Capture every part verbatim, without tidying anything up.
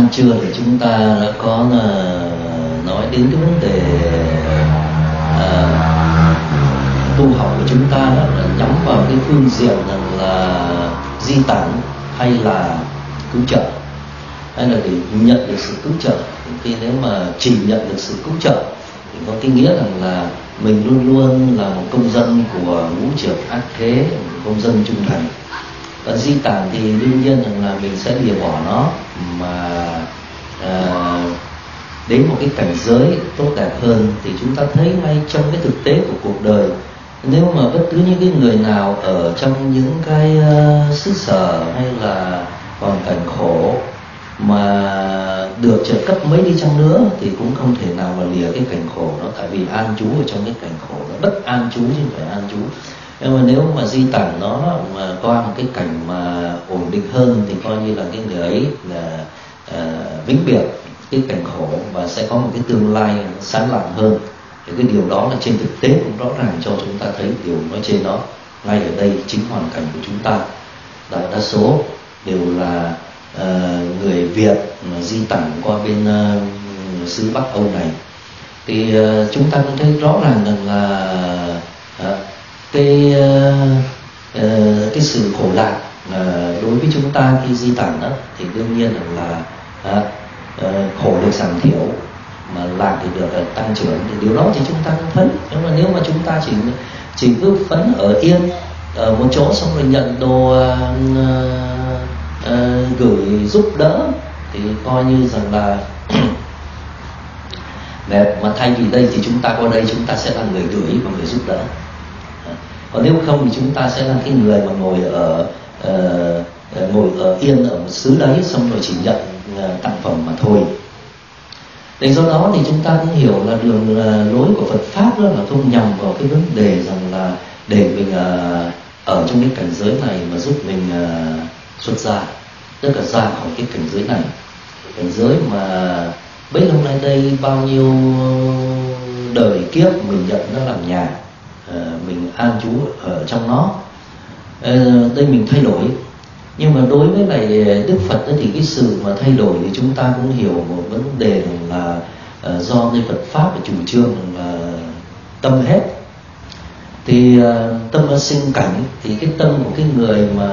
gian trưa thì chúng ta đã có uh, nói đến cái vấn đề uh, tu học của chúng ta đó là nhắm vào cái phương diện rằng là di tản hay là cứu trợ, hay là để nhận được sự cứu trợ. Khi nếu mà chỉ nhận được sự cứu trợ thì có cái nghĩa rằng là mình luôn luôn là một công dân của ngũ trược ác thế, một công dân trung thành. Và di tản thì đương nhiên rằng là mình sẽ lìa bỏ nó mà à, đến một cái cảnh giới tốt đẹp hơn. Thì chúng ta thấy ngay trong cái thực tế của cuộc đời, nếu mà bất cứ những cái người nào ở trong những cái uh, xứ sở hay là hoàn cảnh khổ mà được trợ cấp mấy đi chăng nữa thì cũng không thể nào mà lìa cái cảnh khổ đó, tại vì an trú ở trong cái cảnh khổ đó, bất an trú chứ không phải an trú. Nhưng mà nếu mà di tản nó mà qua một cái cảnh mà ổn định hơn thì coi như là cái người ấy là uh, vĩnh biệt cái cảnh khổ và sẽ có một cái tương lai sáng lạng hơn. Thì cái điều đó là trên thực tế cũng rõ ràng cho chúng ta thấy điều nói trên đó. Ngay ở đây chính hoàn cảnh của chúng ta đại đa số đều là uh, người Việt mà di tản qua bên uh, xứ Bắc Âu này. Thì uh, chúng ta cũng thấy rõ ràng rằng là uh, cái uh, uh, cái sự khổ lạc uh, đối với chúng ta khi di tản đó thì đương nhiên là uh, uh, khổ được giảm thiểu mà lạc thì được uh, tăng trưởng. Thì điều đó thì chúng ta cũng thấy. Nhưng mà nếu mà chúng ta chỉ chỉ cứ phấn ở yên ở một chỗ xong rồi nhận đồ uh, uh, uh, gửi giúp đỡ thì coi như rằng là mệt. Mà thay vì đây thì chúng ta qua đây chúng ta sẽ là người gửi và người giúp đỡ. Còn nếu không thì chúng ta sẽ là cái người mà ngồi ở uh, ngồi ở yên ở một xứ đấy xong rồi chỉ nhận uh, tặng phẩm mà thôi. Để do đó thì chúng ta cũng hiểu là đường uh, lối của Phật pháp đó là không nhằm vào cái vấn đề rằng là để mình uh, ở trong cái cảnh giới này mà giúp mình uh, xuất gia, tức là ra khỏi cái cảnh giới này, cảnh giới mà bấy lâu nay đây bao nhiêu đời kiếp mình nhận nó làm nhà, uh, mình an trú ở trong nó. Uh, đây mình thay đổi. Nhưng mà đối với lại Đức Phật đó, thì cái sự mà thay đổi thì chúng ta cũng hiểu một vấn đề là uh, do cái Phật pháp và chủ trương là tâm hết. Thì uh, tâm sinh cảnh thì cái tâm của cái người mà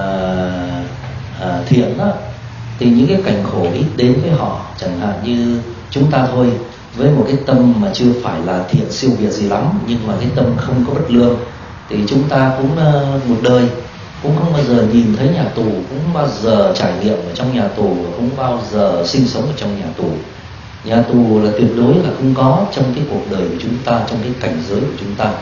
uh, thiện đó thì những cái cảnh khổ ít đến với họ. Chẳng hạn như chúng ta thôi, với một cái tâm mà chưa phải là thiện siêu việt gì lắm, nhưng mà cái tâm không có bất lương, thì chúng ta cũng uh, một đời cũng không bao giờ nhìn thấy nhà tù, cũng bao giờ trải nghiệm ở trong nhà tù, cũng bao giờ sinh sống ở trong nhà tù. Nhà tù là tuyệt đối là không có trong cái cuộc đời của chúng ta, trong cái cảnh giới của chúng ta.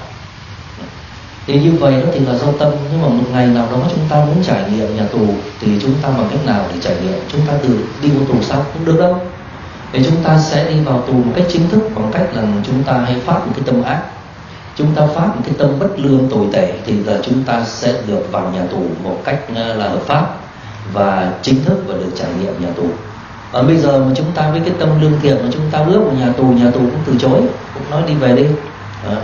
Thì như vậy đó thì là do tâm. Nhưng mà một ngày nào đó chúng ta muốn trải nghiệm nhà tù thì chúng ta bằng cách nào để trải nghiệm? Chúng ta từ đi vào tù sao? Không được đâu. Thì chúng ta sẽ đi vào tù một cách chính thức bằng cách là chúng ta hay phát một cái tâm ác, chúng ta phát một cái tâm bất lương tồi tệ, thì là chúng ta sẽ được vào nhà tù một cách là hợp pháp và chính thức và được trải nghiệm nhà tù. Và bây giờ mà chúng ta với cái tâm lương thiện mà chúng ta bước vào nhà tù, nhà tù cũng từ chối, cũng nói đi về đi. Đó.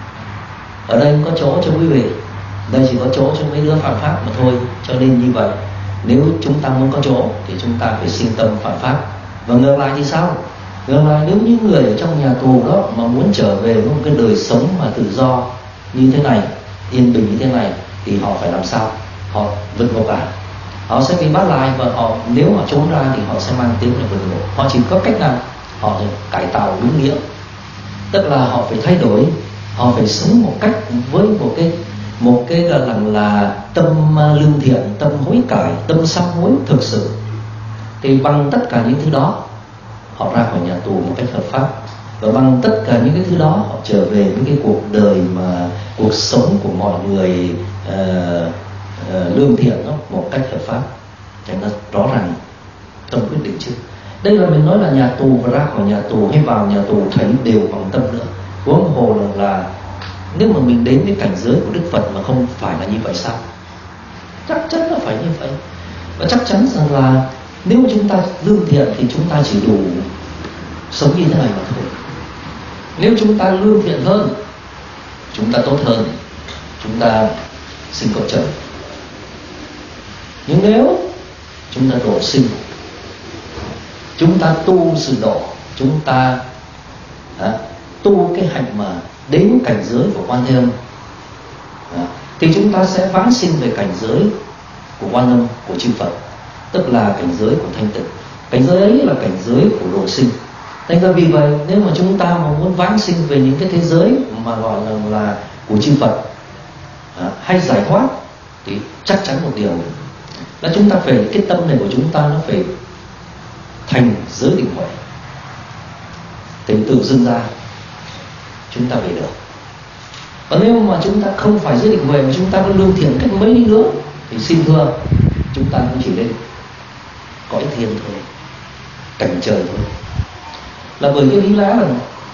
Ở đây không có chỗ cho quý vị, đây chỉ có chỗ cho mấy đứa phạm pháp mà thôi. Cho nên như vậy, nếu chúng ta muốn có chỗ thì chúng ta phải sinh tâm phạm pháp. Và ngược lại thì sao? Ngược lại, nếu những người ở trong nhà tù đó mà muốn trở về với một cái đời sống mà tự do như thế này, yên bình như thế này, thì họ phải làm sao? Họ vượt ngục à? Họ sẽ bị bắt lại, và họ nếu họ trốn ra thì họ sẽ mang tiếng là vượt ngục. Họ chỉ có cách nào? Họ phải cải tạo đúng nghĩa, tức là họ phải thay đổi, họ phải sống một cách với một cái một cái là là tâm lương thiện, tâm hối cải, tâm sám hối thực sự. Thì bằng tất cả những thứ đó họ ra khỏi nhà tù một cách hợp pháp, và bằng tất cả những cái thứ đó họ trở về với cái cuộc đời mà cuộc sống của mọi người uh, uh, lương thiện đó một cách hợp pháp. Cho nên rõ ràng tâm quyết định chứ. Đây là mình nói là nhà tù, và ra khỏi nhà tù hay vào nhà tù thấy đều bằng tâm nữa. Huống hồ là, là nếu mà mình đến với cảnh giới của Đức Phật mà không phải là như vậy sao? Chắc chắn là phải như vậy. Và chắc chắn rằng là nếu chúng ta lương thiện thì chúng ta chỉ đủ sống như thế này mà thôi. Nếu chúng ta lương thiện hơn, chúng ta tốt hơn, chúng ta sinh cõi trời. Nhưng nếu chúng ta độ sinh chúng ta tu sự độ, chúng ta à, tu cái hạnh mà đến cảnh giới của Quan Thế Âm, à, thì chúng ta sẽ vãng sinh về cảnh giới của Quan Âm, của chư Phật, tức là cảnh giới của thanh tịnh. Cảnh giới ấy là cảnh giới của độ sinh. Thành ra vì vậy, nếu mà chúng ta mà muốn vãng sinh về những cái thế giới mà gọi là, là của chư Phật, à, hay giải thoát, thì chắc chắn một điều là chúng ta phải, cái tâm này của chúng ta nó phải thành giới định huệ, thì tự dưng ra chúng ta về được. Còn nếu mà chúng ta không phải giới định huệ mà chúng ta có lương thiện cách mấy đi nữa, thì xin thưa chúng ta cũng chỉ lên cõi thiên thôi, cảnh trời thôi. Là bởi cái lý lẽ là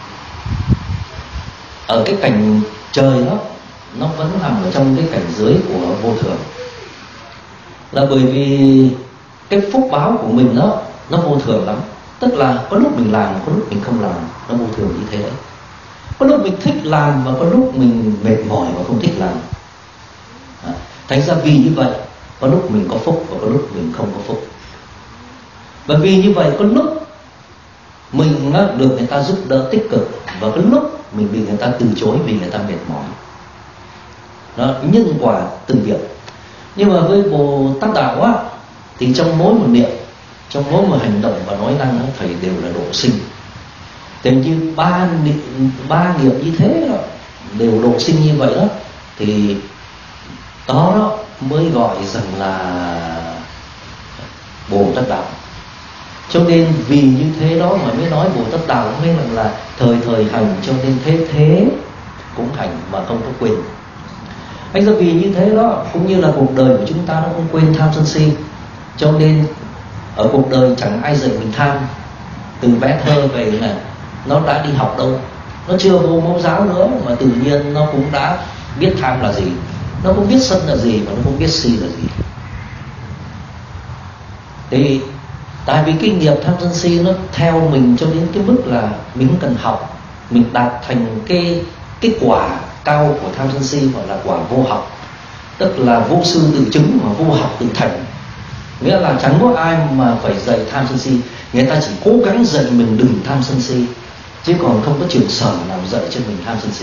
ở cái cảnh trời đó, nó vẫn nằm ở trong cái cảnh giới của vô thường. Là bởi vì cái phúc báo của mình đó, nó vô thường lắm. Tức là có lúc mình làm, có lúc mình không làm, nó vô thường như thế đấy. Có lúc mình thích làm và có lúc mình mệt mỏi và không thích làm. À, thành ra vì như vậy, có lúc mình có phúc và có lúc mình không có phúc. Và vì như vậy, có lúc mình được người ta giúp đỡ tích cực, và có lúc mình bị người ta từ chối vì người ta mệt mỏi. Đó, nhân quả từng việc. Nhưng mà với Bồ Tát Đạo á, thì trong mỗi một niệm, trong mỗi một hành động và nói năng, thầy đều là độ sinh. Thế như ba niệm, ba nghiệp như thế đó, đều độ sinh như vậy đó, thì đó, đó mới gọi rằng là Bồ Tát Đạo. Cho nên vì như thế đó mà mới nói Bồ Tát Đạo mới rằng là thời thời hành, cho nên thế thế cũng hành mà không có quên. Anh ra vì như thế đó, cũng như là cuộc đời của chúng ta nó không quên tham sân si. Cho nên ở cuộc đời chẳng ai dạy mình tham. Từ bé thơ về này, nó đã đi học đâu, nó chưa vô mẫu giáo nữa mà tự nhiên nó cũng đã biết tham là gì, nó cũng biết sân là gì, và nó cũng biết si là gì. Thì tại vì cái nghiệp tham sân si nó theo mình cho đến cái mức là mình không cần học, mình đạt thành cái cái quả cao của tham sân si, gọi là quả vô học, tức là vô sư tự chứng mà vô học tự thành. Nghĩa là chẳng có ai mà phải dạy tham sân si, người ta chỉ cố gắng dạy mình đừng tham sân si, chứ còn không có trường sở nào dạy cho mình tham sân si.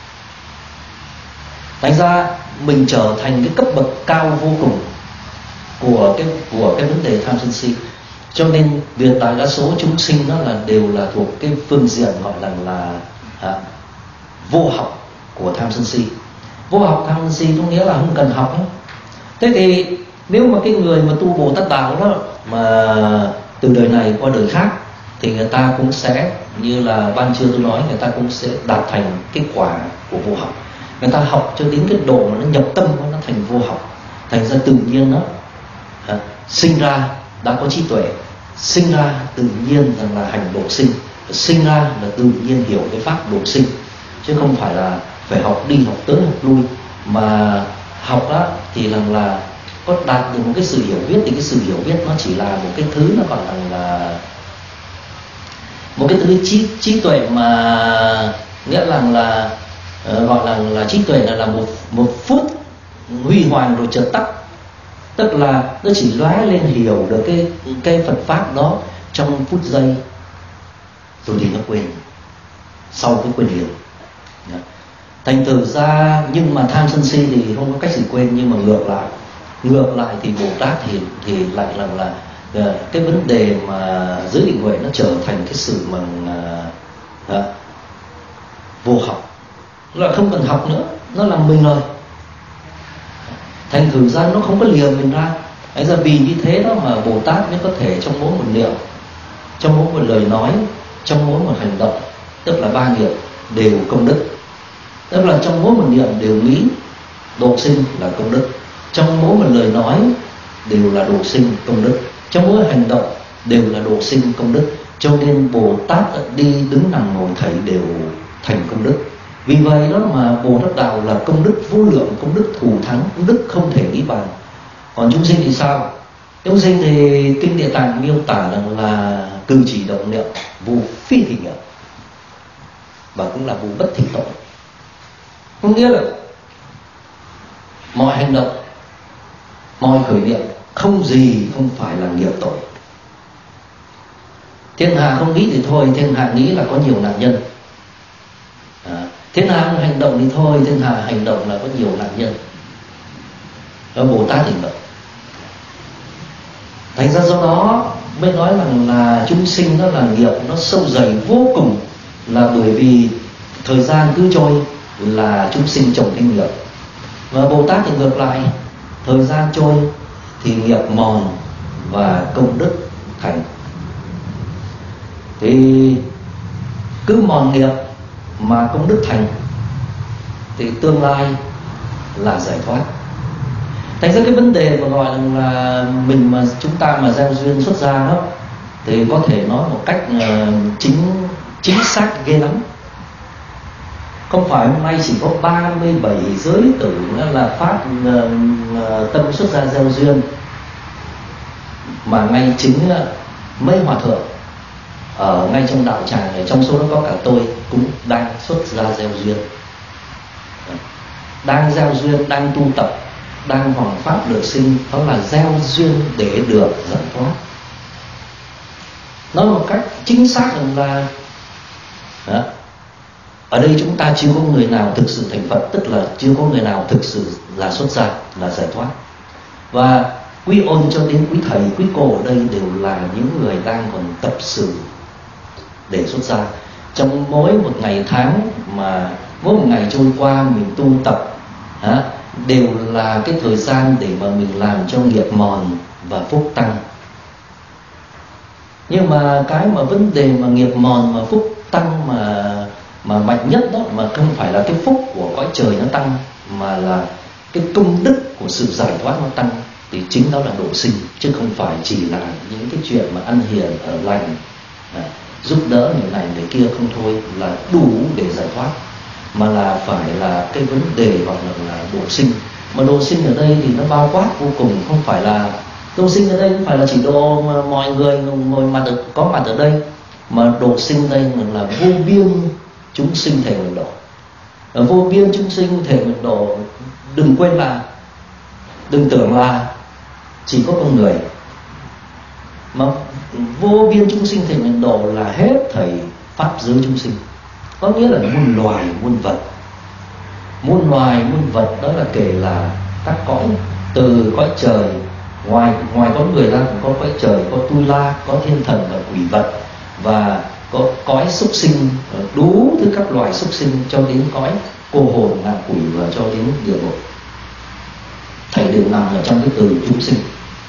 Thành ra mình trở thành cái cấp bậc cao vô cùng của cái của cái vấn đề tham sân si. Cho nên tuyệt đại đa số chúng sinh đó là đều là thuộc cái phương diện gọi là là à, vô học của tham sân si. Vô học tham sân si có nghĩa là không cần học ấy. Thế thì nếu mà cái người mà tu Bồ Tát Đạo đó mà từ đời này qua đời khác, thì người ta cũng sẽ như là ban trưa tôi nói, người ta cũng sẽ đạt thành cái quả của vô học. Người ta học cho đến cái độ mà nó nhập tâm, nó thành vô học. Thành ra tự nhiên nó à, sinh ra đã có trí tuệ, sinh ra tự nhiên rằng là hành độ sinh, sinh ra là tự nhiên hiểu cái pháp độ sinh, chứ không phải là phải học đi học tới học lui. Mà học đó thì rằng là có đạt được một cái sự hiểu biết, thì cái sự hiểu biết nó chỉ là một cái thứ, nó còn là một cái thứ trí trí tuệ mà nghĩa là là uh, gọi là là trí tuệ là là một một phút huy hoàng rồi chợt tắt. Tức là nó chỉ lóe lên hiểu được cái cái Phật pháp đó trong phút giây, rồi thì nó quên, sau cái quên liền. Thành thử ra, nhưng mà tham sân si thì không có cách gì quên. Nhưng mà ngược lại, ngược lại thì Bồ Tát thì thì lại là là cái vấn đề mà giới định huệ nó trở thành cái sự mà à, vô học, là không cần học nữa, nó làm mình rồi. Thành thử ra nó không có lìa mình ra. Ấy ra vì như thế đó mà Bồ Tát mới có thể trong mỗi một niệm, trong mỗi một lời nói, trong mỗi một hành động, tức là ba niệm đều công đức. Tức là trong mỗi một niệm đều nghĩ độ sinh là công đức, trong mỗi một lời nói đều là độ sinh công đức, trong mỗi hành động đều là độ sinh công đức. Cho nên Bồ Tát đi đứng nằm ngồi thảy đều thành công đức. Vì vậy đó mà Bồ Tát Đạo là công đức vô lượng, công đức thù thắng, công đức không thể nghĩ bàn. Còn chúng sinh thì sao? Chúng sinh thì Kinh Địa Tạng miêu tả rằng là cử chỉ động niệm vô phi thì nghiệp, và cũng là vô bất thị tội. Có nghĩa là mọi hành động, mọi khởi niệm không gì không phải là nghiệp tội. Thiên hạ không nghĩ thì thôi, thiên hạ nghĩ là có nhiều nạn nhân. À, thiên hạ không hành động thì thôi, thiên hạ hành động là có nhiều nạn nhân. Đó, Bồ Tát hành động. Thành ra do đó mới nói rằng là chúng sinh nó là nghiệp nó sâu dày vô cùng, là bởi vì thời gian cứ trôi là chúng sinh trồng cái nghiệp. Và Bồ Tát thì ngược lại, thời gian trôi thì nghiệp mòn và công đức thành. Thì cứ mòn nghiệp mà công đức thành thì tương lai là giải thoát. Thành ra cái vấn đề mà gọi là mình mà chúng ta mà gieo duyên xuất gia đó, thì có thể nói một cách uh, chính chính xác ghê lắm. Không phải hôm nay chỉ có ba mươi bảy giới tử là phát uh, uh, tâm xuất gia gieo duyên, mà ngay chính uh, mấy hòa thượng ở ngay trong đạo tràng này, trong số đó có cả tôi cũng đang xuất gia gieo duyên, đang gieo duyên, đang tu tập, đang hoàng pháp được sinh. Đó là gieo duyên để được giải thoát. Nói một cách chính xác là đó, ở đây chúng ta chưa có người nào thực sự thành Phật, tức là chưa có người nào thực sự là xuất gia, là giải thoát. Và quý ôn cho đến quý thầy, quý cô ở đây đều là những người đang còn tập sự để xuất gia. Trong mỗi một ngày tháng mà mỗi một ngày trôi qua mình tu tập đó, đều là cái thời gian để mà mình làm cho nghiệp mòn và phúc tăng. Nhưng mà cái mà vấn đề mà nghiệp mòn mà phúc tăng mà mà mạnh nhất đó, mà không phải là cái phúc của cõi trời nó tăng, mà là cái công đức của sự giải thoát nó tăng, thì chính đó là độ sinh, chứ không phải chỉ là những cái chuyện mà ăn hiền ở lành, à, giúp đỡ người này người kia không thôi là đủ để giải thoát, mà là phải là cái vấn đề gọi là, là độ sinh. Mà độ sinh ở đây thì nó bao quát vô cùng, không phải là độ sinh ở đây không phải là chỉ độ mọi người ngồi mặt ở, có mặt ở đây, mà độ sinh đây là vô biên chúng sinh thể nguyện độ. Ở vô biên chúng sinh thể nguyện độ, đừng quên là, đừng tưởng là chỉ có con người, mà vô biên chúng sinh thể nguyện độ là hết thảy pháp giới chúng sinh, có nghĩa là muôn loài muôn vật. Muôn loài muôn vật đó là kể là các cõi, từ cõi trời, ngoài ngoài có người ra cũng có cõi trời, có tu la, có thiên thần và quỷ vật, và có cõi súc sinh, đủ thứ các loài súc sinh, cho đến cõi cô hồn ngạ quỷ và cho đến địa ngục. Thầy đều nằm ở trong cái từ chúng sinh,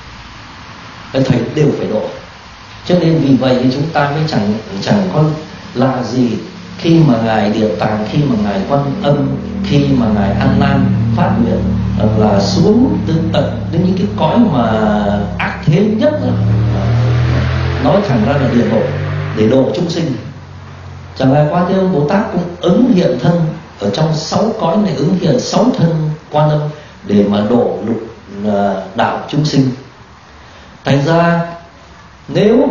thầy đều phải độ. Cho nên vì vậy thì chúng ta mới chẳng chẳng có lạ gì khi mà ngài Địa Tạng, khi mà ngài Quan Âm, khi mà ngài An Nan phát nguyện là xuống tới tận đến những cái cõi mà ác thế nhất, nói thẳng ra là địa ngục, để độ chúng sinh. Chẳng lẽ Quan Thế Âm Bồ Tát cũng ứng hiện thân ở trong sáu cõi này, ứng hiện sáu thân Quan Âm để mà độ lục đạo chúng sinh. Thành ra nếu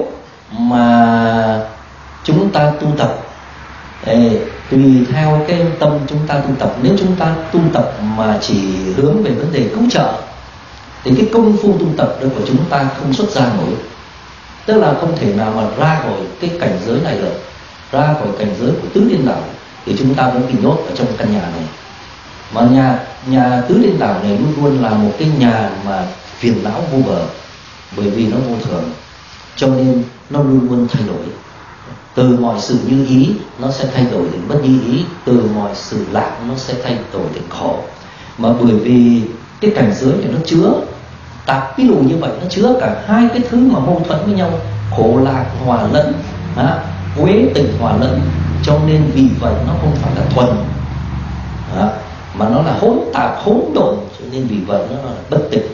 mà chúng ta tu tập Ê, tùy theo cái tâm chúng ta tu tập, nếu chúng ta tu tập mà chỉ hướng về vấn đề cứu trợ thì cái công phu tu tập đó của chúng ta không xuất ra nổi, tức là không thể nào mà ra khỏi cái cảnh giới này được, ra khỏi cảnh giới của tứ điên đảo, thì chúng ta vẫn bị nhốt ở trong căn nhà này. Mà nhà nhà tứ điên đảo này luôn luôn là một cái nhà mà phiền não vô bờ, bởi vì nó vô thường, cho nên nó luôn luôn thay đổi. Từ mọi sự như ý nó sẽ thay đổi thành bất như ý, từ mọi sự lạc nó sẽ thay đổi thành khổ. Mà bởi vì cái cảnh giới này nó chứa tạp ví dụ như vậy, nó chứa cả hai cái thứ mà mâu thuẫn với nhau, khổ lạc hòa lẫn, à, quế tịch hòa lẫn, cho nên vì vậy nó không phải là thuần, à, mà nó là hỗn tạp hỗn độn, cho nên vì vậy nó là bất tịch.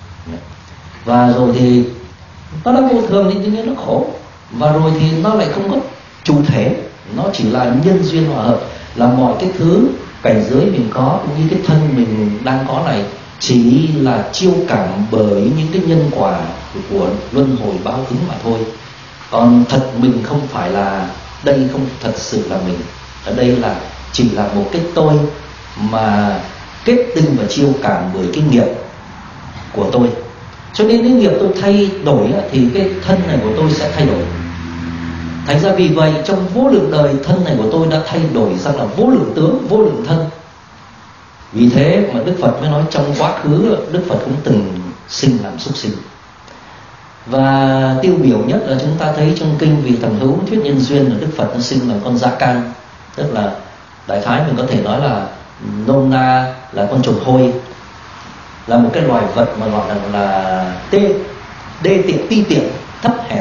Và rồi thì nó là vô thường thì tự nhiên nó khổ, và rồi thì nó lại không có chủ thể, nó chỉ là nhân duyên hòa hợp, là mọi cái thứ cảnh giới mình có cũng như cái thân mình đang có này chỉ là chiêu cảm bởi những cái nhân quả của luân hồi báo ứng mà thôi. Còn thật mình không phải là, đây không thật sự là mình, ở đây là chỉ là một cái tôi mà kết tinh và chiêu cảm bởi cái nghiệp của tôi. Cho nên cái nghiệp tôi thay đổi thì cái thân này của tôi sẽ thay đổi. Thành ra vì vậy trong vô lượng đời, thân này của tôi đã thay đổi sang là vô lượng tướng, vô lượng thân. Vì thế mà Đức Phật mới nói trong quá khứ Đức Phật cũng từng sinh làm súc sinh. Và tiêu biểu nhất là chúng ta thấy trong kinh Vị Tầm Hữu thuyết nhân duyên là Đức Phật nó sinh làm con dã can, tức là đại khái mình có thể nói là nôm na là con trồn hôi, là một cái loài vật mà gọi là là tê đê tiện, ti tiện, thấp hèn.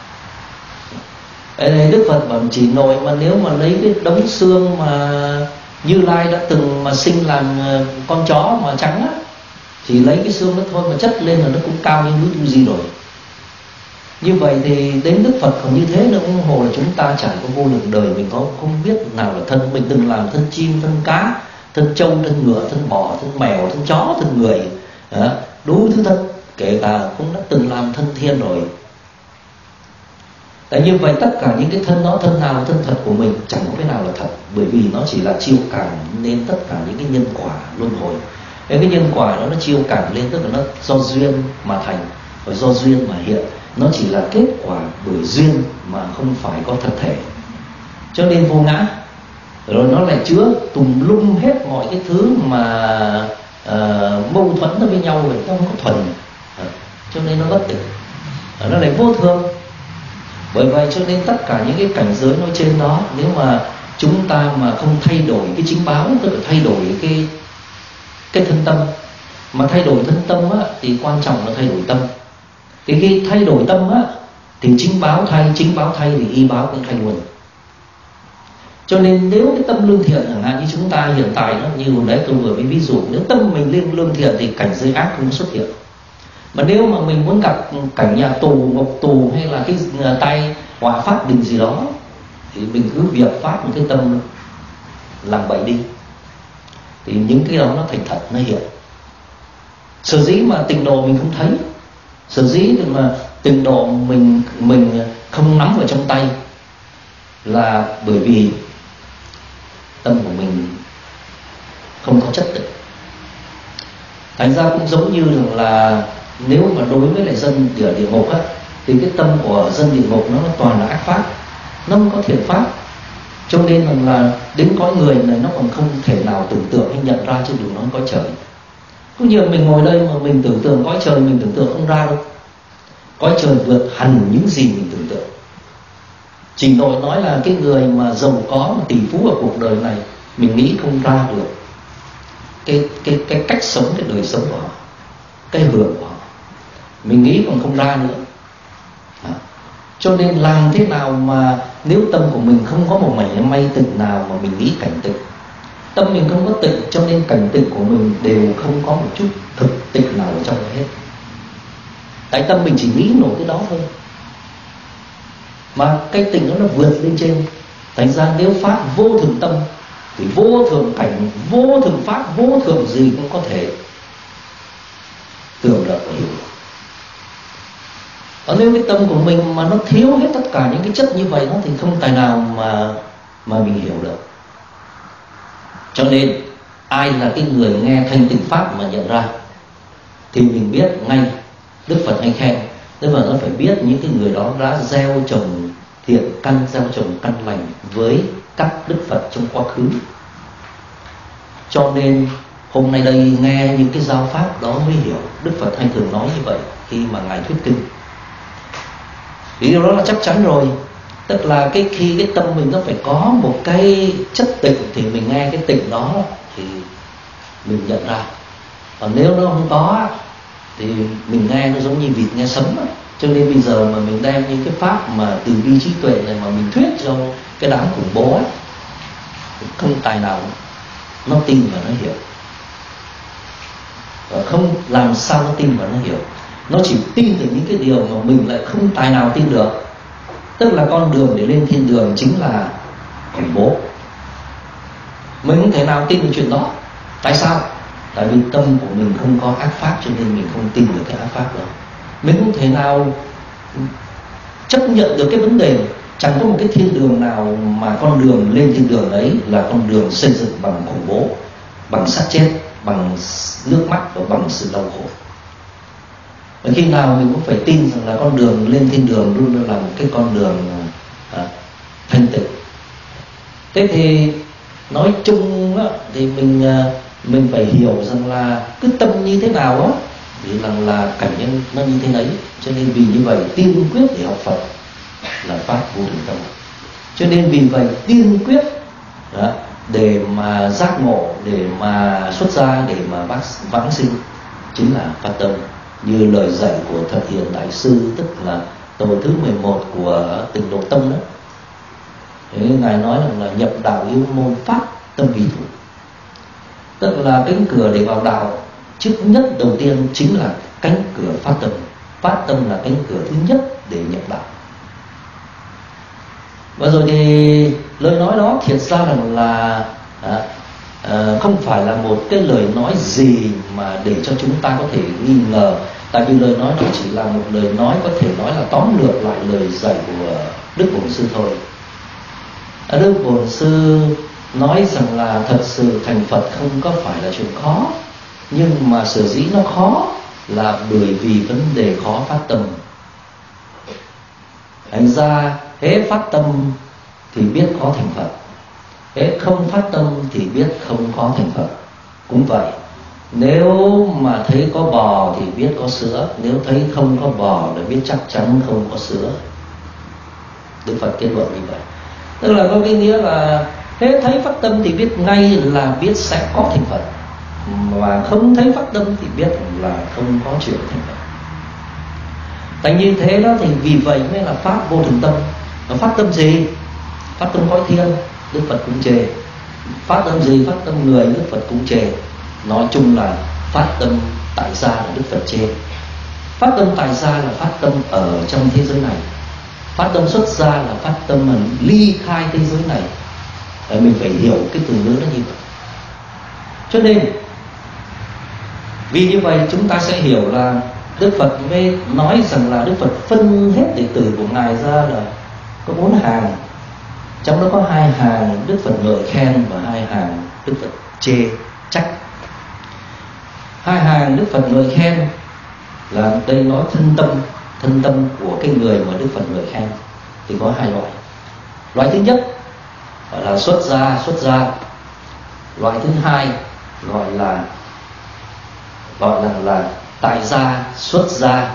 Đức Phật bảo chỉ nội mà nếu mà lấy cái đống xương mà Như Lai đã từng mà sinh làm con chó mà trắng á, thì lấy cái xương đó thôi mà chất lên là nó cũng cao như núi Tu Di rồi. Như vậy thì đến Đức Phật còn như thế nữa, cũng hồ là chúng ta trải qua vô lượng đời, mình có không biết nào là thân. Mình từng làm thân chim, thân cá, thân trâu, thân ngựa, thân bò, thân mèo, thân chó, thân người, đủ thứ thân, kể cả cũng đã từng làm thân thiên rồi. Tại như vậy tất cả những cái thân đó, thân nào thân thật của mình chẳng có cái nào là thật, bởi vì nó chỉ là chiêu cảm nên tất cả những cái nhân quả luân hồi. Cái nhân quả đó nó chiêu cảm lên, tức là nó do duyên mà thành và do duyên mà hiện. Nó chỉ là kết quả bởi duyên mà không phải có thật thể, cho nên vô ngã. Rồi nó lại chứa tùm lum hết mọi cái thứ mà uh, mâu thuẫn nó với nhau, rồi nó không có thuần, uh, cho nên nó bất tịnh, uh, nó lại vô thường. Bởi vậy cho nên tất cả những cái cảnh giới nói trên đó, nếu mà chúng ta mà không thay đổi cái chính báo, tức là thay đổi cái cái thân tâm, mà thay đổi thân tâm á, thì quan trọng là thay đổi tâm. Thì khi thay đổi tâm á, thì chính báo thay, chính báo thay thì y báo cũng thay luôn. Cho nên nếu cái tâm lương thiện, chẳng hạn như chúng ta hiện tại đó, như hồi đấy tôi vừa mới ví dụ, nếu tâm mình lên lương thiện thì cảnh giới ác không xuất hiện. Mà nếu mà mình muốn gặp cảnh nhà tù, ngục tù hay là cái tay họa phát đình gì đó, thì mình cứ việc phát một cái tâm làm bậy đi, thì những cái đó nó thành thật, nó hiện. Sở dĩ mà tịnh độ mình không thấy, sở dĩ mà tịnh độ mình mình không nắm vào trong tay, là bởi vì tâm của mình không có chất tịnh. Thành ra cũng giống như là nếu mà đối với lại dân địa địa ngục á, thì cái tâm của dân địa ngục nó toàn là ác pháp, nó không có thiện pháp. Cho nên rằng là đến cõi người này nó còn không thể nào tưởng tượng hay nhận ra, chứ đừng nói cõi trời. Có nhiều mình ngồi đây mà mình tưởng tượng cõi trời, mình tưởng tượng không ra đâu. Cõi trời vượt hẳn những gì mình tưởng tượng. Trình độ nói là cái người mà giàu có, mà tỷ phú ở cuộc đời này, mình nghĩ không ra được cái cái cái cách sống, cái đời sống của họ, cái hưởng của họ, mình nghĩ còn không ra nữa. À, cho nên làm thế nào mà nếu tâm của mình không có một mảy may tịnh nào mà mình nghĩ cảnh tịnh, tâm mình không có tịnh, cho nên cảnh tịnh của mình đều không có một chút thực tịnh nào ở trong đó hết. Tại tâm mình chỉ nghĩ nổi cái đó thôi, mà cái tịnh đó nó vượt lên trên. Thành ra nếu phát vô thường tâm thì vô thường cảnh, vô thường pháp, vô thường gì cũng có thể tưởng được và hiểu được. Còn nếu cái tâm của mình mà nó thiếu hết tất cả những cái chất như vậy, nó thì không tài nào mà mà mình hiểu được. Cho nên ai là cái người nghe thanh tịnh pháp mà nhận ra thì mình biết ngay. Đức Phật hay khen, Đức Phật nó phải biết những cái người đó đã gieo trồng thiện căn, gieo trồng căn lành với các Đức Phật trong quá khứ. Cho nên hôm nay đây nghe những cái giáo pháp đó mới hiểu. Đức Phật hay thường nói như vậy khi mà Ngài thuyết kinh. Vì điều đó là chắc chắn rồi. Tức là cái khi cái tâm mình nó phải có một cái chất tịnh thì mình nghe cái tịnh đó thì mình nhận ra. Còn nếu nó không có thì mình nghe nó giống như vịt nghe sấm. Cho nên bây giờ mà mình đem những cái pháp mà từ bi trí tuệ này mà mình thuyết cho cái đám khủng bố ấy, không tài nào nó tin và nó hiểu. Và không làm sao nó tin và nó hiểu. Nó chỉ tin được những cái điều mà mình lại không tài nào tin được. Tức là con đường để lên thiên đường chính là khủng bố. Mình không thể nào tin được chuyện đó. Tại sao? Tại vì tâm của mình không có ác pháp, cho nên mình không tin được cái ác pháp đó. Mình không thể nào chấp nhận được cái vấn đề chẳng có một cái thiên đường nào mà con đường lên thiên đường đấy là con đường xây dựng bằng khủng bố, bằng sát chết, bằng nước mắt và bằng sự đau khổ. Và khi nào mình cũng phải tin rằng là con đường lên thiên đường luôn luôn là một cái con đường à, thanh tịnh. Thế thì nói chung đó, thì mình mình phải hiểu rằng là cứ tâm như thế nào á thì rằng là cảnh nhân nó như thế đấy. Cho nên vì như vậy tiên quyết để học Phật là pháp vô thường tâm. Cho nên vì vậy tiên quyết đó, để mà giác ngộ, để mà xuất gia, để mà bác vãng sinh chính là phát tâm, như lời dạy của Thật Hiền Đại Sư, tức là tổ thứ mười một của Tịnh Độ Tông đó. Thế ngài nói rằng là nhập đạo yêu môn pháp tâm vì thủ, tức là cánh cửa để vào đạo trước nhất đầu tiên chính là cánh cửa phát tâm. Phát tâm là cánh cửa thứ nhất để nhập đạo. Và rồi thì lời nói đó thiệt ra rằng là à, à, không phải là một cái lời nói gì mà để cho chúng ta có thể nghi ngờ. Tại vì lời nói đó chỉ là một lời nói, có thể nói là tóm lược lại lời dạy của Đức Bổn Sư thôi. à, Đức Bổn Sư nói rằng là thật sự thành Phật không có phải là chuyện khó, nhưng mà sở dĩ nó khó là bởi vì vấn đề khó phát tâm. Thành ra hễ phát tâm thì biết có thành Phật, hễ không phát tâm thì biết không có thành Phật. Cũng vậy, nếu mà thấy có bò thì biết có sữa, nếu thấy không có bò là biết chắc chắn không có sữa. Đức Phật kết luận như vậy. Tức là có cái nghĩa là hễ thấy phát tâm thì biết ngay là biết sẽ có thành Phật, mà không thấy phát tâm thì biết là không có chuyện thành Phật. Tại như thế đó thì vì vậy mới là pháp vô thường tâm. Và phát tâm gì? Phát tâm cõi thiên, Đức Phật cũng chê. Phát tâm gì? Phát tâm người, Đức Phật cũng chê. Nói chung là phát tâm tại gia là Đức Phật chê. Phát tâm tại gia là phát tâm ở trong thế giới này. Phát tâm xuất gia là phát tâm mà ly khai thế giới này. Để mình phải hiểu cái từ ngữ đó như vậy. Cho nên vì như vậy chúng ta sẽ hiểu là Đức Phật mới nói rằng là Đức Phật phân hết đệ tử của Ngài ra là có bốn hàng. Trong đó có hai hàng Đức Phật ngợi khen và hai hàng Đức Phật chê trách. Hai hàng Đức Phật ngợi khen là đây nói thân tâm, thân tâm của cái người mà Đức Phật ngợi khen thì có hai loại. Loại thứ nhất gọi là xuất gia, xuất gia. Loại thứ hai gọi là gọi là là tại gia, xuất gia.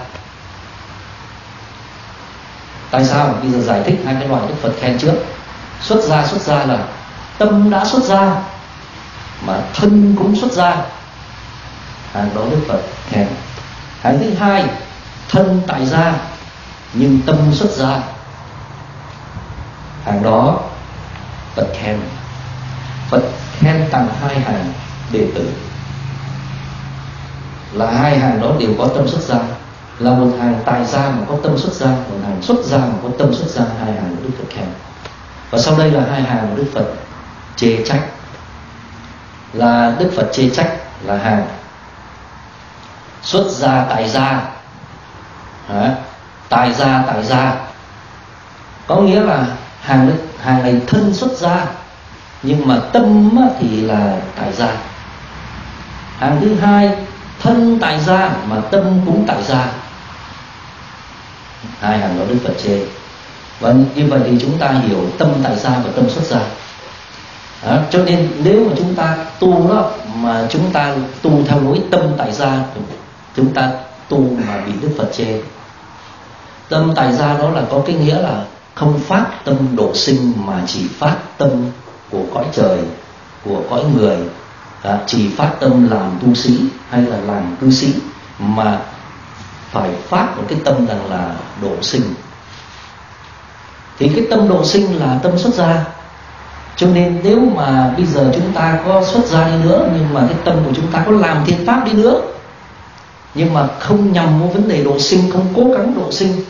Tại sao? Bây giờ giải thích hai cái loại Đức Phật khen trước. Xuất gia, xuất gia là tâm đã xuất gia mà thân cũng xuất gia, hàng đó Đức Phật khen. Hàng thứ hai, thân tại gia nhưng tâm xuất gia, hàng đó Phật khen. Phật khen tặng hai hàng đệ tử, là hai hàng đó đều có tâm xuất gia. Là một hàng tại gia mà có tâm xuất gia, một hàng xuất gia mà có tâm xuất gia, hai hàng Đức Phật khen. Và sau đây là hai hàng Đức Phật chê trách. Là Đức Phật chê trách là hàng xuất gia tại gia, à, tại gia tại gia, có nghĩa là hàng hàng này thân xuất gia nhưng mà tâm thì là tại gia. Hàng thứ hai, thân tại gia mà tâm cũng tại gia, hai hàng đó Đức Phật chê. Và như vậy thì chúng ta hiểu tâm tại gia và tâm xuất gia. Đó, cho nên nếu mà chúng ta tu đó mà chúng ta tu theo lối tâm tại gia, chúng ta tu mà bị Đức Phật chê. Tâm tại gia đó là có cái nghĩa là không phát tâm độ sinh mà chỉ phát tâm của cõi trời, của cõi người, à, chỉ phát tâm làm tu sĩ hay là làm cư sĩ, mà phải phát một cái tâm rằng là độ sinh. Thì cái tâm độ sinh là tâm xuất gia. Cho nên nếu mà bây giờ chúng ta có xuất gia đi nữa, nhưng mà cái tâm của chúng ta có làm thiện pháp đi nữa, nhưng mà không nhằm một vấn đề độ sinh, không cố gắng độ sinh,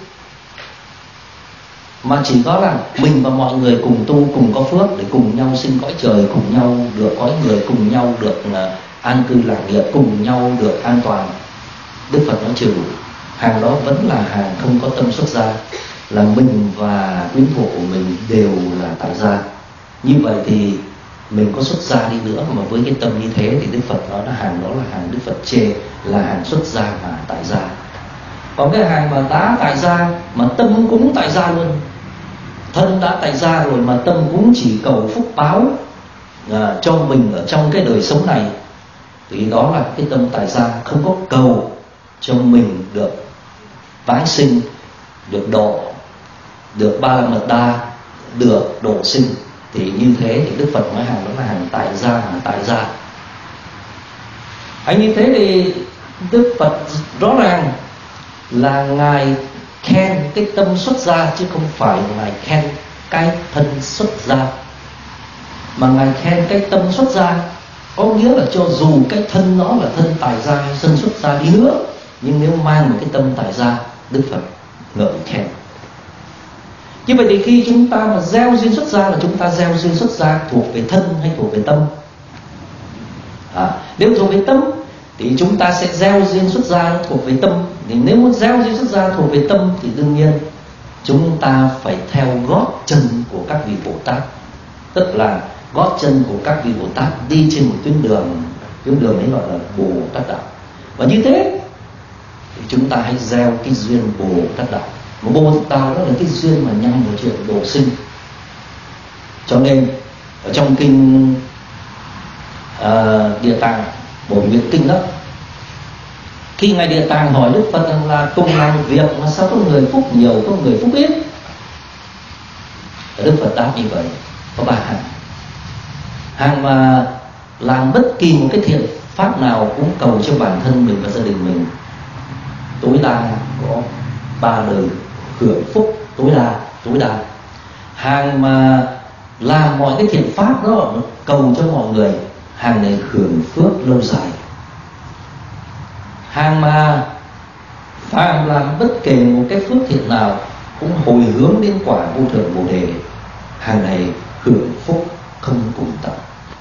mà chỉ có là mình và mọi người cùng tu, cùng có phước để cùng nhau sinh cõi trời, cùng nhau được cõi người, cùng nhau được an cư lạc nghiệp, cùng nhau được an toàn, Đức Phật nói trừ. Hàng đó vẫn là hàng không có tâm xuất gia, là mình và quyến thuộc của mình đều là tại gia. Như vậy thì mình có xuất gia đi nữa mà với cái tâm như thế thì Đức Phật nói là hàng đó là hàng Đức Phật chê, là hàng xuất gia mà tại gia. Còn cái hàng mà đã tại gia mà tâm cũng tại gia luôn thân đã tại gia rồi mà tâm cũng chỉ cầu phúc báo à, cho mình ở trong cái đời sống này, thì đó là cái tâm tại gia, không có cầu cho mình được vãng sinh, được độ, được ba la mật đa, được độ sinh. Thì như thế thì Đức Phật nói hàng đó là hàng tại gia, hàng tại gia. Anh như thế thì Đức Phật rõ ràng là Ngài khen cái tâm xuất gia, chứ không phải Ngài khen cái thân xuất gia. Mà Ngài khen cái tâm xuất gia, có nghĩa là cho dù cái thân nó là thân tại gia hay thân xuất gia đi nữa, nhưng nếu mang một cái tâm tại gia, Đức Phật ngợi khen. Như vậy thì khi chúng ta mà gieo duyên xuất gia là chúng ta gieo duyên xuất gia thuộc về thân hay thuộc về tâm? À, nếu thuộc về tâm thì chúng ta sẽ gieo duyên xuất gia thuộc về tâm. Thì nếu muốn gieo duyên xuất gia thuộc về tâm thì đương nhiên chúng ta phải theo gót chân của các vị Bồ Tát, tức là gót chân của các vị Bồ Tát đi trên một tuyến đường, tuyến đường ấy gọi là Bồ Tát đạo. Và như thế thì chúng ta hãy gieo cái duyên Bồ Tát đạo. Mà Bồ Tát đạo đó là cái duyên mà nhằm vào chuyện độ sinh. Cho nên ở trong kinh uh, Địa Tạng Bổ Nguyện Kinh đó, khi Ngài Địa Tạng hỏi Đức Phật rằng là cùng làm một việc mà sao có người phúc nhiều, có người phúc ít, Đức Phật đáp như vậy, có ba hàng. Hàng mà làm bất kỳ một cái thiện pháp nào cũng cầu cho bản thân mình và gia đình mình, tối đa có ba đời hưởng phúc tối đa tối đa. Hàng mà làm mọi cái thiện pháp đó cầu cho mọi người, hàng này hưởng phước lâu dài. Hàng mà phàm làm bất kể một cái phước thiện nào cũng hồi hướng đến quả vô thượng Bồ Đề, hàng này hưởng phúc không cùng tận.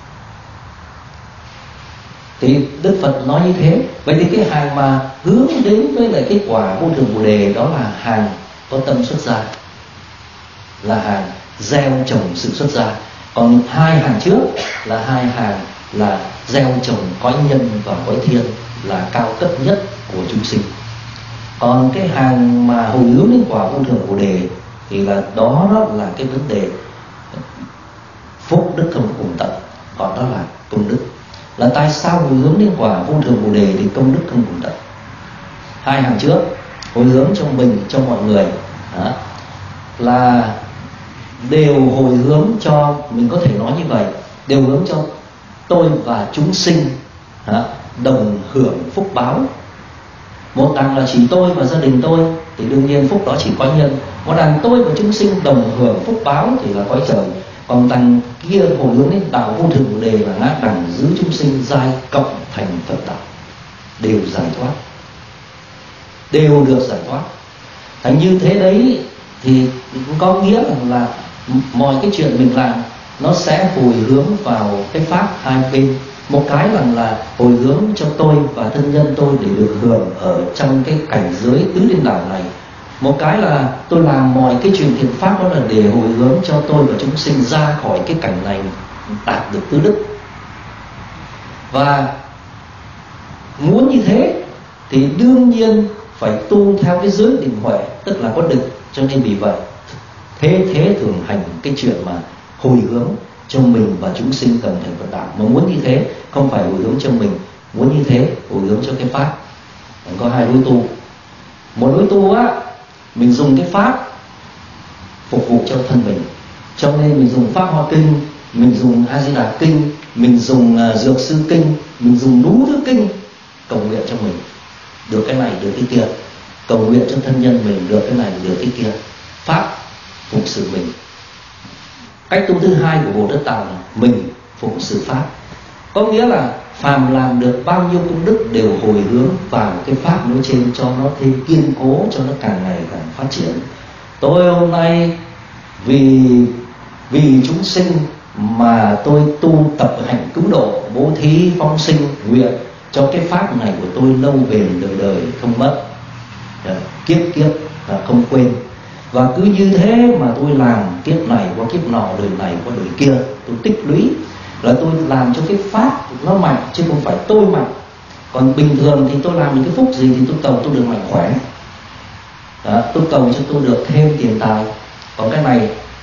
Thì Đức Phật nói như thế. Vậy thì cái hàng mà hướng đến với lại cái quả vô thượng Bồ Đề đó là hàng có tâm xuất gia, là hàng gieo trồng sự xuất gia. Còn hai hàng trước là hai hàng là gieo trồng cõi nhân và cõi thiên, là cao cấp nhất của chúng sinh. Còn cái hàng mà hồi hướng đến quả vô thượng Bồ Đề thì là đó, đó là cái vấn đề phúc đức không cùng tận. Còn đó là công đức. Là tại sao hồi hướng đến quả vô thượng Bồ Đề thì công đức không cùng tận? Hai hàng trước hồi hướng cho mình, cho mọi người đó, là đều hồi hướng cho, mình có thể nói như vậy, đều hướng cho tôi và chúng sinh đó, đồng hưởng phúc báo. Một đằng là chỉ tôi và gia đình tôi thì đương nhiên phúc đó chỉ cõi nhân. Một đằng tôi và chúng sinh đồng hưởng phúc báo thì là cõi trời. Còn đằng kia hồi hướng đến đạo vô thượng Bồ Đề là ngã đằng giữ chúng sinh giai cộng thành Phật đạo, đều giải thoát, đều được giải thoát. Thành như thế đấy thì có nghĩa là, là mọi cái chuyện mình làm nó sẽ hồi hướng vào cái pháp hai bên. Một cái là là hồi hướng cho tôi và thân nhân tôi để được hưởng ở trong cái cảnh giới tứ điên đảo này. Một cái là tôi làm mọi cái chuyện thiện pháp đó là để hồi hướng cho tôi và chúng sinh ra khỏi cái cảnh này, đạt được tứ đức. Và muốn như thế thì đương nhiên phải tu theo cái giới định huệ, tức là có định. Cho nên vì vậy thế thế thường hành cái chuyện mà hồi hướng cho mình và chúng sinh cần thành Phật đạo. Mà muốn như thế không phải hồi hướng cho mình, muốn như thế hồi hướng cho cái pháp. Có hai đối tu. Một đối tu á, mình dùng cái pháp phục vụ cho thân mình, cho nên mình dùng Pháp Hoa Kinh, mình dùng A Di Đà Kinh, mình dùng uh, Dược Sư Kinh, mình dùng đủ thứ kinh cầu nguyện cho mình được cái này được cái kia, cầu nguyện cho thân nhân mình được cái này được cái kia. Pháp phục sự mình. Cách tu thứ hai của Bồ Tát Đạo là mình phụng sự pháp, có nghĩa là phàm làm được bao nhiêu công đức đều hồi hướng vào cái pháp nói trên cho nó thêm kiên cố, cho nó càng ngày càng phát triển. Tôi hôm nay vì vì chúng sinh mà tôi tu tập hạnh cứu độ, bố thí phóng sinh nguyện cho cái pháp này của tôi lâu bền đời đời không mất, kiếp kiếp và không quên. Và cứ như thế mà tôi làm kiếp này qua kiếp nọ, đời này qua đời kia, tôi tích lũy là tôi làm cho cái pháp nó mạnh, chứ không phải tôi mạnh. Còn bình thường thì tôi làm những cái phúc gì thì tôi cầu tôi được mạnh khỏe đó, tôi cầu cho tôi được thêm tiền tài. Còn cái này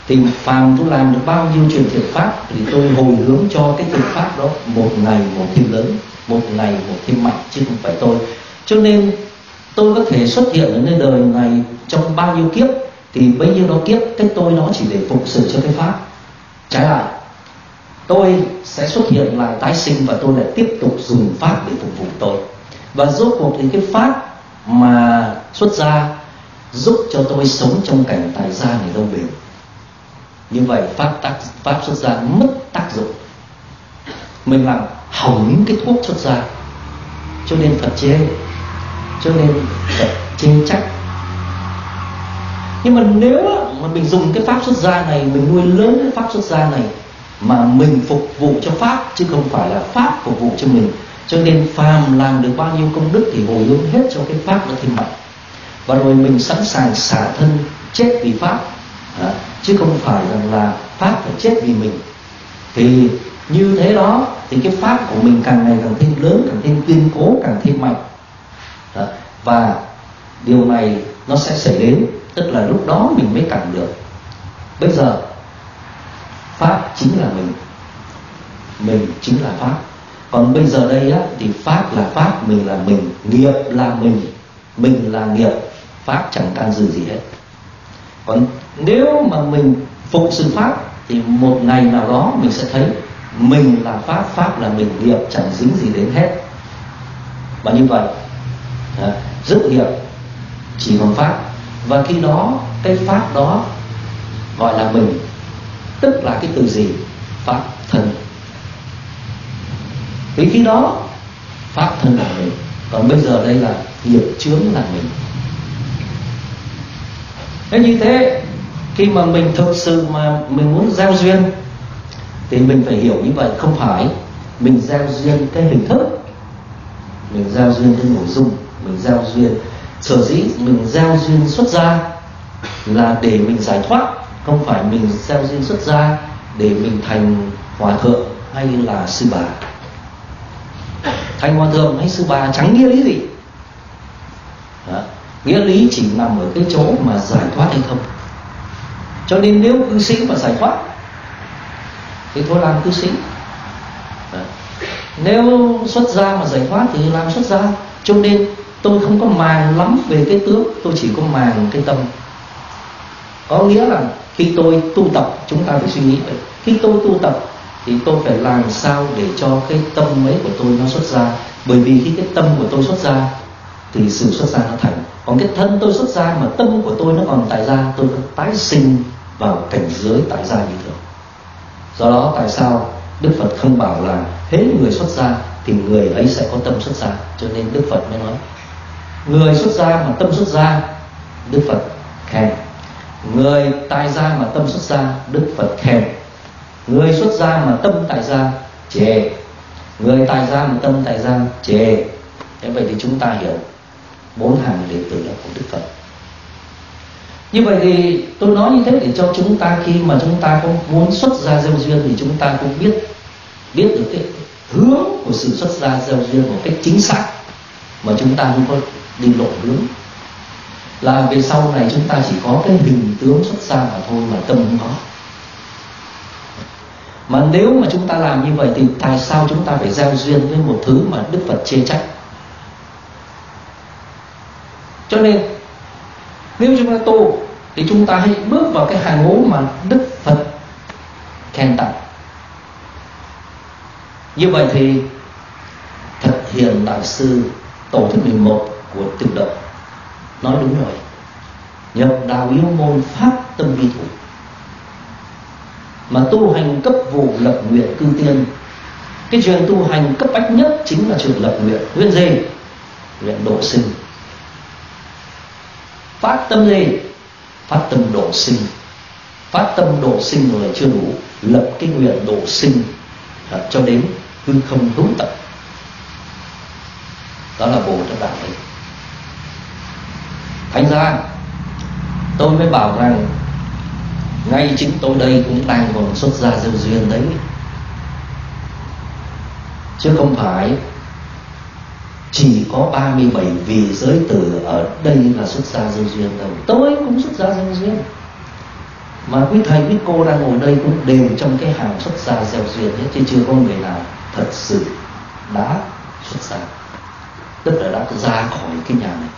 Thì phàm tôi làm được bao nhiêu chuyện thiện pháp thì tôi hồi hướng cho cái thiện pháp đó một ngày một thêm lớn, một ngày một thêm mạnh, chứ không phải tôi. Cho nên tôi có thể xuất hiện ở nơi đời này trong bao nhiêu kiếp thì bấy nhiêu đó kiếp cái tôi đó chỉ để phục sự cho cái pháp. Trái lại, tôi sẽ xuất hiện lại tái sinh và tôi lại tiếp tục dùng pháp để phục vụ tôi. Và rốt cuộc thì cái pháp mà xuất gia giúp cho tôi sống trong cảnh tại gia này lâu bền. Như vậy pháp tác pháp xuất gia mất tác dụng, mình làm hỏng cái thuốc xuất gia. Cho nên Phật chê, cho nên Phật chê trách. Nhưng mà nếu mà mình dùng cái pháp xuất gia này, mình nuôi lớn cái pháp xuất gia này mà mình phục vụ cho pháp chứ không phải là pháp phục vụ cho mình, cho nên phàm làm được bao nhiêu công đức thì hồi hướng hết cho cái pháp nó thêm mạnh. Và rồi mình sẵn sàng xả thân chết vì pháp, à, chứ không phải rằng là pháp phải chết vì mình. Thì như thế đó thì cái pháp của mình càng ngày càng thêm lớn, càng thêm kiên cố, càng thêm mạnh. à, Và điều này nó sẽ xảy đến, tức là lúc đó mình mới cảm được. Bây giờ pháp chính là mình, mình chính là pháp. Còn bây giờ đây á, thì pháp là pháp, mình là mình, nghiệp là mình, mình là nghiệp, pháp chẳng can dự gì hết. Còn nếu mà mình phục sự pháp thì một ngày nào đó mình sẽ thấy mình là pháp, pháp là mình, nghiệp chẳng dính gì đến hết. Và như vậy à, dứt nghiệp chỉ còn pháp. Và khi đó cái pháp đó gọi là mình, tức là cái từ gì? Pháp thân. Thì khi đó pháp thân là mình, còn bây giờ đây là nghiệp chướng là mình. Thế như thế, khi mà mình thực sự mà mình muốn gieo duyên thì mình phải hiểu như vậy, không phải mình gieo duyên cái hình thức, mình gieo duyên cái nội dung, mình gieo duyên. Sở dĩ mình gieo duyên xuất gia là để mình giải thoát, không phải mình gieo duyên xuất gia để mình thành hòa thượng hay là sư bà. Thành hòa thượng hay sư bà chẳng nghĩa lý gì. Đó. Nghĩa lý chỉ nằm ở cái chỗ mà giải thoát hay không. Cho nên nếu cư sĩ mà giải thoát thì thôi làm cư sĩ. Đó. Nếu xuất gia mà giải thoát thì làm xuất gia. Cho nên tôi không có màng lắm về cái tướng, tôi chỉ có màng cái tâm. Có nghĩa là khi tôi tu tập, chúng ta phải suy nghĩ vậy. Khi tôi tu tập thì tôi phải làm sao để cho cái tâm ấy của tôi nó xuất ra. Bởi vì khi cái tâm của tôi xuất ra thì sự xuất gia nó thành. Còn cái thân tôi xuất ra mà tâm của tôi nó còn tại gia, tôi có tái sinh vào cảnh giới tại gia như thường. Do đó tại sao Đức Phật không bảo là hễ người xuất gia thì người ấy sẽ có tâm xuất gia. Cho nên Đức Phật mới nói người xuất gia mà tâm xuất gia, Đức Phật khen. Người tại gia mà tâm xuất gia, Đức Phật khen. Người xuất gia mà tâm tại gia, chê. Người tại gia mà tâm tại gia, chê. Thế vậy thì chúng ta hiểu bốn hàng đệ tử là của Đức Phật. Như vậy thì tôi nói như thế để cho chúng ta khi mà chúng ta có muốn xuất gia gieo duyên thì chúng ta cũng biết biết được cái hướng của sự xuất gia gieo duyên một cách chính xác, mà chúng ta không có đi lộ hướng. Là về sau này chúng ta chỉ có cái hình tướng xuất gia mà thôi, mà tâm không có. Mà nếu mà chúng ta làm như vậy thì tại sao chúng ta phải gieo duyên với một thứ mà Đức Phật chê trách? Cho nên nếu chúng ta tu thì chúng ta hãy bước vào cái hàng ngũ mà Đức Phật khen tặng. Như vậy thì Thật Hiền Đại Sư Tổ thứ mười một của Tự Động nói đúng rồi: nhập đạo yêu môn pháp tâm vi thủ, mà tu hành cấp vụ lập nguyện cư tiên. Cái chuyện tu hành cấp bách nhất chính là chuyện lập nguyện. Nguyện gì? Nguyện độ sinh. Phát tâm gì? Phát tâm độ sinh. Phát tâm độ sinh rồi chưa đủ, lập cái nguyện độ sinh à, cho đến hư không hữu tận. Đó là Bồ Tát Đạo ấy. Thành ra tôi mới bảo rằng ngay chính tôi đây cũng đang còn xuất gia gieo duyên đấy, chứ không phải chỉ có ba mươi bảy vị giới tử ở đây là xuất gia gieo duyên đâu. Tôi cũng xuất gia gieo duyên. Mà quý thầy quý cô đang ngồi đây cũng đều trong cái hàng xuất gia gieo duyên hết, chứ chưa có người nào thật sự đã xuất gia, tức là đã ra khỏi cái nhà này.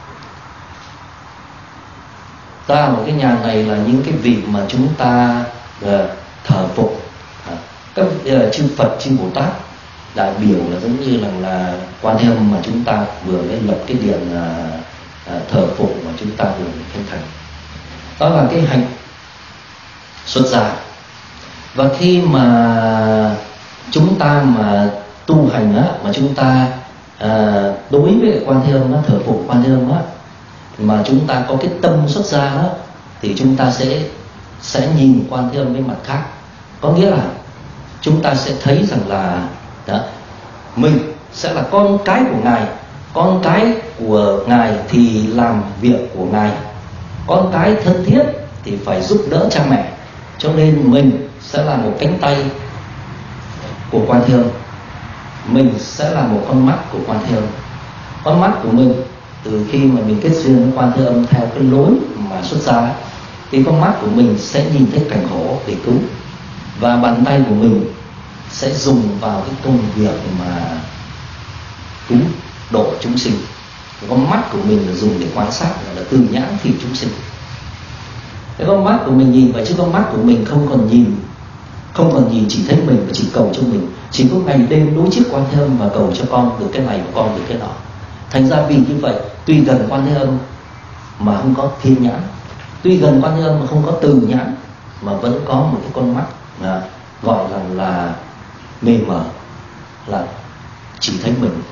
Ra một cái nhà này là những cái vị mà chúng ta uh, thờ phụng, uh, các uh, chư Phật, chư Bồ Tát đại biểu là giống như là, là Quan Thế Âm mà chúng ta vừa mới lập cái điện uh, uh, thờ phụng mà chúng ta vừa khánh thành. Đó là cái hành xuất gia. Và khi mà chúng ta mà tu hành á, mà chúng ta à, đối với Quan Thế Âm á, thờ phụng Quan Thế Âm á, mà chúng ta có cái tâm xuất gia á, thì chúng ta sẽ sẽ nhìn Quan Thế Âm với mặt khác. Có nghĩa là chúng ta sẽ thấy rằng là đó, mình sẽ là con cái của Ngài. Con cái của Ngài thì làm việc của Ngài. Con cái thân thiết thì phải giúp đỡ cha mẹ. Cho nên mình sẽ là một cánh tay của Quan Thế Âm, mình sẽ là một con mắt của Quan Thế Âm. Con mắt của mình từ khi mà mình kết duyên với Quan Thế Âm theo cái lối mà xuất gia, thì con mắt của mình sẽ nhìn thấy cảnh khổ để cứu, và bàn tay của mình sẽ dùng vào cái công việc mà cứu độ chúng sinh. Con mắt của mình là dùng để quan sát, là từ nhãn thị chúng sinh. Cái con mắt của mình nhìn vậy, chứ con mắt của mình không còn nhìn, không còn nhìn chỉ thấy mình và chỉ cầu cho mình, chỉ có ngày đêm đối trước Quan Thế Âm và cầu cho con được cái này và con được cái nọ. Thành ra vì như vậy, tuy gần Quan Thế Âm mà không có thiên nhãn, tuy gần Quan Thế Âm mà không có từ nhãn, mà vẫn có một cái con mắt à, gọi là là mê mờ, là chỉ thấy mình.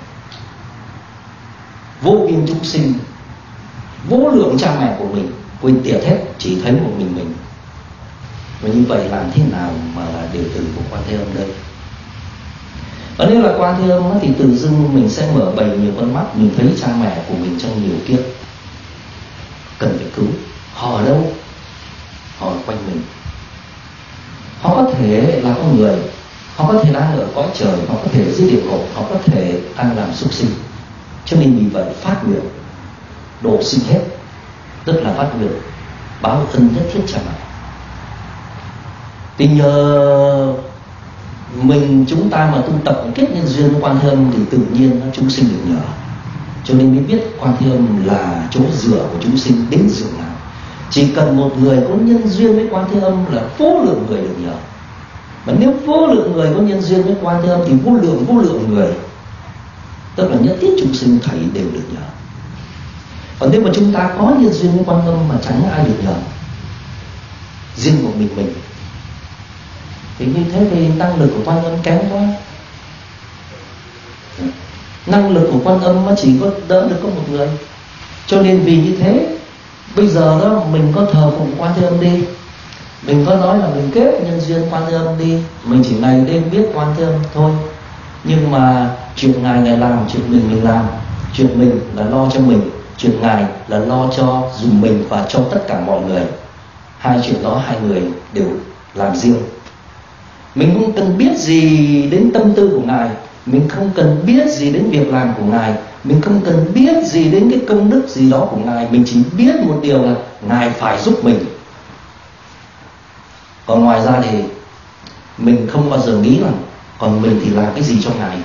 Vô biên chúng sinh, vô lượng cha mẹ của mình quên tiệt hết, chỉ thấy một mình mình. Và như vậy làm thế nào mà là đệ tử của Quan Thế Âm đây? Và nếu là Quan Thế Âm thì tự dưng mình sẽ mở bày nhiều con mắt, mình thấy cha mẹ của mình trong nhiều kiếp cần phải cứu. Họ ở đâu? Họ ở quanh mình. Họ có thể là con người, họ có thể đang ở cõi trời, họ có thể dưới địa ngục, họ có thể đang làm súc sinh. Cho nên vì vậy phát nguyện độ sinh hết, tức là phát nguyện báo ân nhất thiết cha mẹ. Thì nhờ mình chúng ta mà tu tập kết nhân duyên với Quan Thế Âm thì tự nhiên chúng sinh được nhờ. Cho nên mới biết Quan Thế Âm là chỗ dựa của chúng sinh đến dường nào. Chỉ cần một người có nhân duyên với Quan Thế Âm là vô lượng người được nhờ. Mà nếu vô lượng người có nhân duyên với Quan Thế Âm thì vô lượng vô lượng người, tức là nhất thiết chúng sinh thảy đều được nhờ. Còn nếu mà chúng ta có nhân duyên với Quan Thế Âm mà chẳng ai được nhờ, riêng một mình mình, thì như thế thì năng lực của Quan Âm kém quá. Năng lực của Quan Âm nó chỉ có đỡ được có một người. Cho nên vì như thế, bây giờ đó mình có thờ phụng Quan Thế Âm đi, mình có nói là mình kết nhân duyên Quan Thế Âm đi, mình chỉ ngày đêm biết Quan Thế Âm thôi. Nhưng mà chuyện Ngài Ngài làm, chuyện mình mình làm. Chuyện mình là lo cho mình, chuyện Ngài là lo cho dùm mình và cho tất cả mọi người. Hai chuyện đó hai người đều làm riêng. Mình không cần biết gì đến tâm tư của Ngài, mình không cần biết gì đến việc làm của Ngài, mình không cần biết gì đến cái công đức gì đó của Ngài. Mình chỉ biết một điều là Ngài phải giúp mình. Còn ngoài ra thì mình không bao giờ nghĩ là còn mình thì làm cái gì cho Ngài.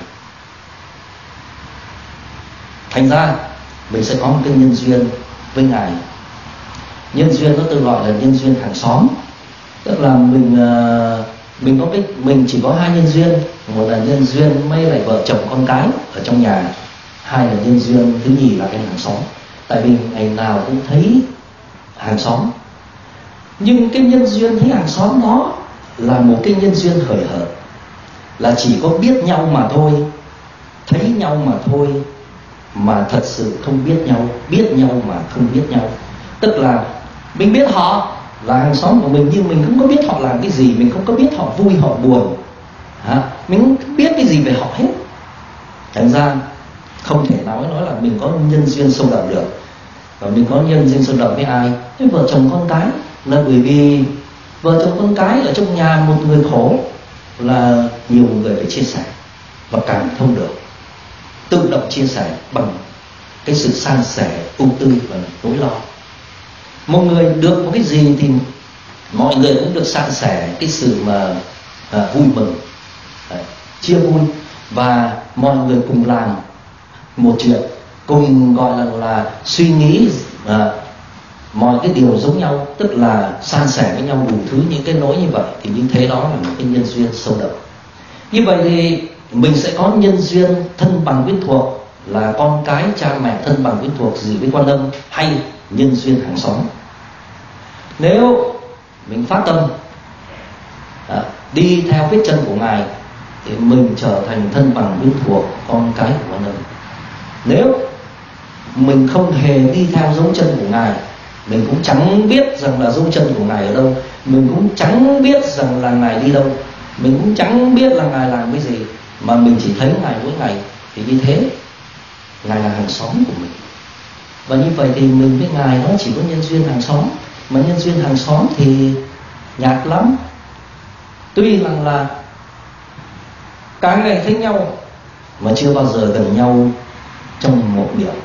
Thành ra mình sẽ có một cái nhân duyên với Ngài. Nhân duyên nó tôi gọi là nhân duyên hàng xóm. Tức là mình mình có cái mình chỉ có hai nhân duyên, một là nhân duyên mấy lại vợ chồng con cái ở trong nhà, hai là nhân duyên thứ nhì là cái hàng xóm. Tại vì ngày nào cũng thấy hàng xóm. Nhưng cái nhân duyên thấy hàng xóm đó là một cái nhân duyên hời hợt, là chỉ có biết nhau mà thôi, thấy nhau mà thôi, mà thật sự không biết nhau, biết nhau mà không biết nhau. Tức là mình biết họ là hàng xóm của mình, nhưng mình không có biết họ làm cái gì, mình không có biết họ vui họ buồn, à, mình không biết cái gì về họ hết. Thành ra không thể nói nói là mình có nhân duyên sâu đậm được. Và mình có nhân duyên sâu đậm với ai? Với vợ chồng con cái. Là bởi vì vợ chồng con cái ở trong nhà một người khổ là nhiều người phải chia sẻ, và cảm thông được, tự động chia sẻ bằng cái sự san sẻ, ưu tư và nỗi lo. Một người được một cái gì thì mọi người cũng được san sẻ cái sự mà à, vui mừng, à, chia vui, và mọi người cùng làm một chuyện, cùng gọi là là suy nghĩ à, mọi cái điều giống nhau, tức là san sẻ với nhau đủ thứ những cái nỗi như vậy, thì như thế đó là một cái nhân duyên sâu đậm. Như vậy thì mình sẽ có nhân duyên thân bằng quyến thuộc, là con cái, cha mẹ thân bằng quyến thuộc gì với Quan Âm, hay nhân duyên hàng xóm. Nếu mình phát tâm à, đi theo vết chân của Ngài thì mình trở thành thân bằng quyến thuộc, con cái của Quan Âm. Nếu mình không hề đi theo dấu chân của Ngài, mình cũng chẳng biết rằng là dấu chân của Ngài ở đâu, mình cũng chẳng biết rằng là Ngài đi đâu, mình cũng chẳng biết là Ngài làm cái gì, mà mình chỉ thấy Ngài mỗi ngày, thì như thế Ngài là hàng xóm của mình. Và như vậy thì mình với Ngài nó chỉ có nhân duyên hàng xóm. Mà nhân duyên hàng xóm thì nhạt lắm. Tuy rằng là cả ngày thấy nhau mà chưa bao giờ gần nhau trong một miệng.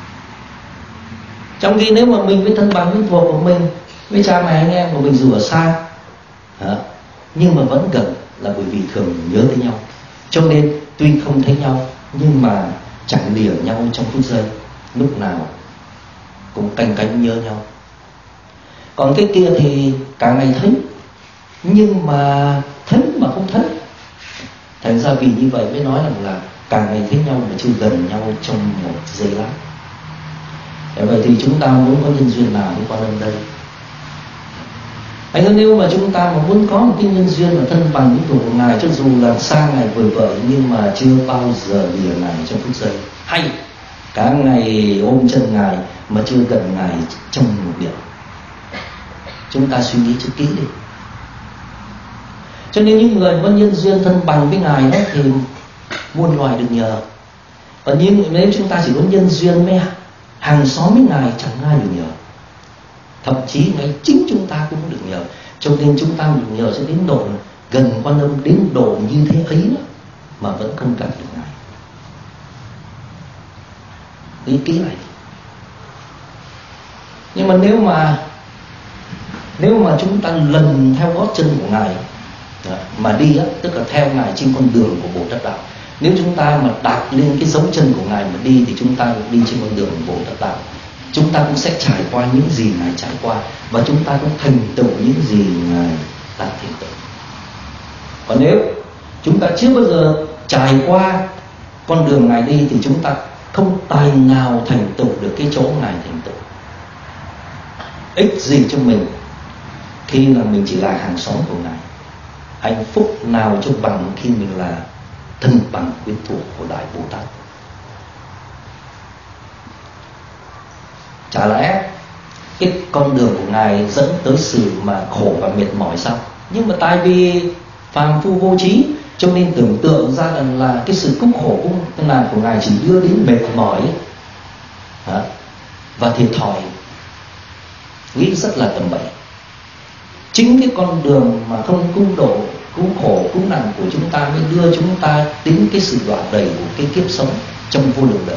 Trong khi nếu mà mình với thân bằng quyến thuộc của mình, với cha mẹ anh em của mình dù ở xa, hả? nhưng mà vẫn gần, là bởi vì thường nhớ tới nhau. Cho nên tuy không thấy nhau nhưng mà chẳng lìa nhau trong phút giây, lúc nào cũng canh cánh nhớ nhau. Còn cái kia thì cả ngày thấy, nhưng mà thấy mà không thấy. Thành ra vì như vậy mới nói rằng là cả ngày thấy nhau mà chưa gần nhau trong một giây lát. Vậy thì chúng ta muốn có nhân duyên nào với Quan Âm đây? Anh ơi, nếu mà chúng ta mà muốn có một cái nhân duyên và thân bằng với của Ngài, cho dù là xa Ngài vời vợi nhưng mà chưa bao giờ lìa Ngài trong phút giây, hay cả ngày ôm chân Ngài mà chưa gần Ngài trong một điểm, chúng ta suy nghĩ cho kỹ đi. Cho nên những người có nhân duyên thân bằng với Ngài đó thì muôn loài được nhờ. Còn nhưng nếu chúng ta chỉ có nhân duyên với hàng xóm với Ngài, chẳng ai được nhờ. Thậm chí ngay chính chúng ta cũng được nhờ. Cho nên chúng ta được nhờ sẽ đến độ gần Quan Âm, đến độ như thế ấy đó, mà vẫn không gặp được Ngài. Ý kỹ này. Nhưng mà nếu mà Nếu mà chúng ta lần theo gót chân của Ngài mà đi á, tức là theo Ngài trên con đường của Bồ Tát Đạo. Nếu chúng ta mà đạp lên cái dấu chân của Ngài mà đi, thì chúng ta được đi trên con đường của Bồ Tát Đạo. Chúng ta cũng sẽ trải qua những gì Ngài trải qua, và chúng ta cũng thành tựu những gì Ngài đã thành tựu. Còn nếu chúng ta chưa bao giờ trải qua con đường Ngài đi, thì chúng ta không tài nào thành tựu được cái chỗ Ngài thành tựu. Ích gì cho mình khi là mình chỉ là hàng xóm của Ngài? Hạnh phúc nào cho bằng khi mình là thân bằng quyến thuộc của Đại Bồ Tát? Chả lẽ cái con đường của Ngài dẫn tới sự mà khổ và mệt mỏi sao? Nhưng mà tại vì phàm phu vô trí, cho nên tưởng tượng ra rằng là cái sự cứu khổ của nạn của Ngài chỉ đưa đến mệt mỏi và thiệt thòi, nghĩ rất là tầm bậy. Chính cái con đường mà không cứu độ, cứu khổ, cứu nạn của chúng ta mới đưa chúng ta đến cái sự đoạn đầy của cái kiếp sống trong vô lượng đời.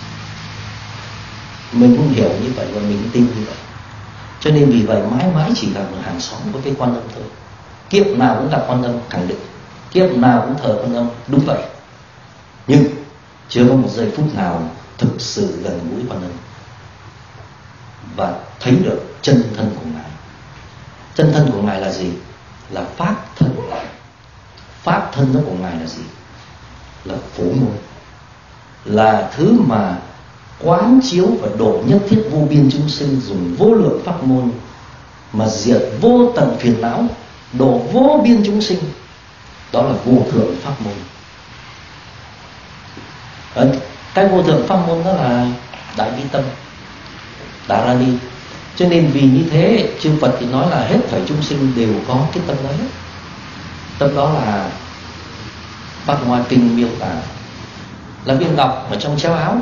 Mình cũng hiểu như vậy và mình cũng tin như vậy. Cho nên vì vậy mãi mãi chỉ là một hàng xóm của cái Quan Âm thôi. Kiếp nào cũng gặp Quan Âm, khẳng định. Kiếp nào cũng thờ Quan Âm, đúng vậy. Nhưng chưa có một giây phút nào thực sự gần gũi Quan Âm và thấy được chân thân của Ngài. Chân thân của Ngài là gì? Là pháp thân. Pháp thân đó của Ngài là gì? Là phổ môn, là thứ mà quán chiếu và độ nhất thiết vô biên chúng sinh, dùng vô lượng pháp môn mà diệt vô tận phiền não, độ vô biên chúng sinh. Đó là vô thượng pháp môn. Cái vô thượng pháp môn đó là Đại Bi Tâm, Đà Ra Ni. Cho nên vì như thế chư Phật thì nói là hết thảy chúng sinh đều có cái tâm đó. Tâm đó là Pháp Hoa Kinh miêu tả là viên ngọc ở trong chéo áo,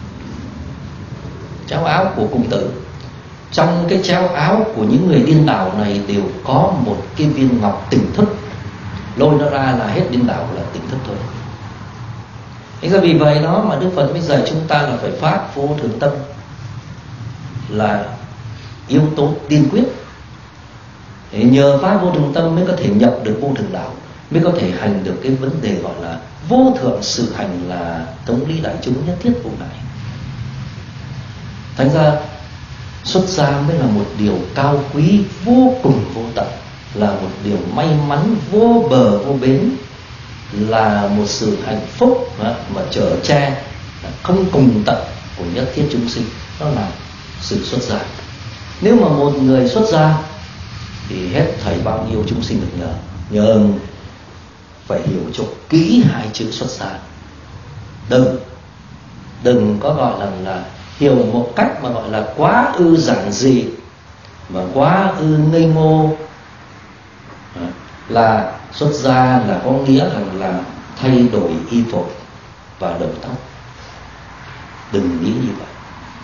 chéo áo của cung tử. Trong cái chéo áo của những người điên đảo này đều có một cái viên ngọc tỉnh thức. Lôi nó ra là hết điên đảo là tỉnh thức thôi. Thế ra vì vậy đó mà Đức Phật mới dạy chúng ta là phải phát vô thượng tâm, là yếu tố tiên quyết. nhờ phá vô thường tâm mới có thể nhập được vô thường đạo, mới có thể hành được cái vấn đề gọi là vô thượng sự hành, là thống lý đại chúng nhất thiết vô ngại. Thành ra xuất gia mới là một điều cao quý vô cùng vô tận, là một điều may mắn vô bờ vô bến, là một sự hạnh phúc mà chở che không cùng tận của nhất thiết chúng sinh. Đó là sự xuất gia. Nếu mà một người xuất gia thì hết thảy bao nhiêu chúng sinh được nhờ. Nhờ phải hiểu cho kỹ hai chữ xuất gia. Đừng Đừng có gọi là, là hiểu một cách mà gọi là quá ư giản dị và quá ư ngây ngô, là xuất gia là có nghĩa rằng là thay đổi y phục và đầu tóc. Đừng nghĩ như vậy,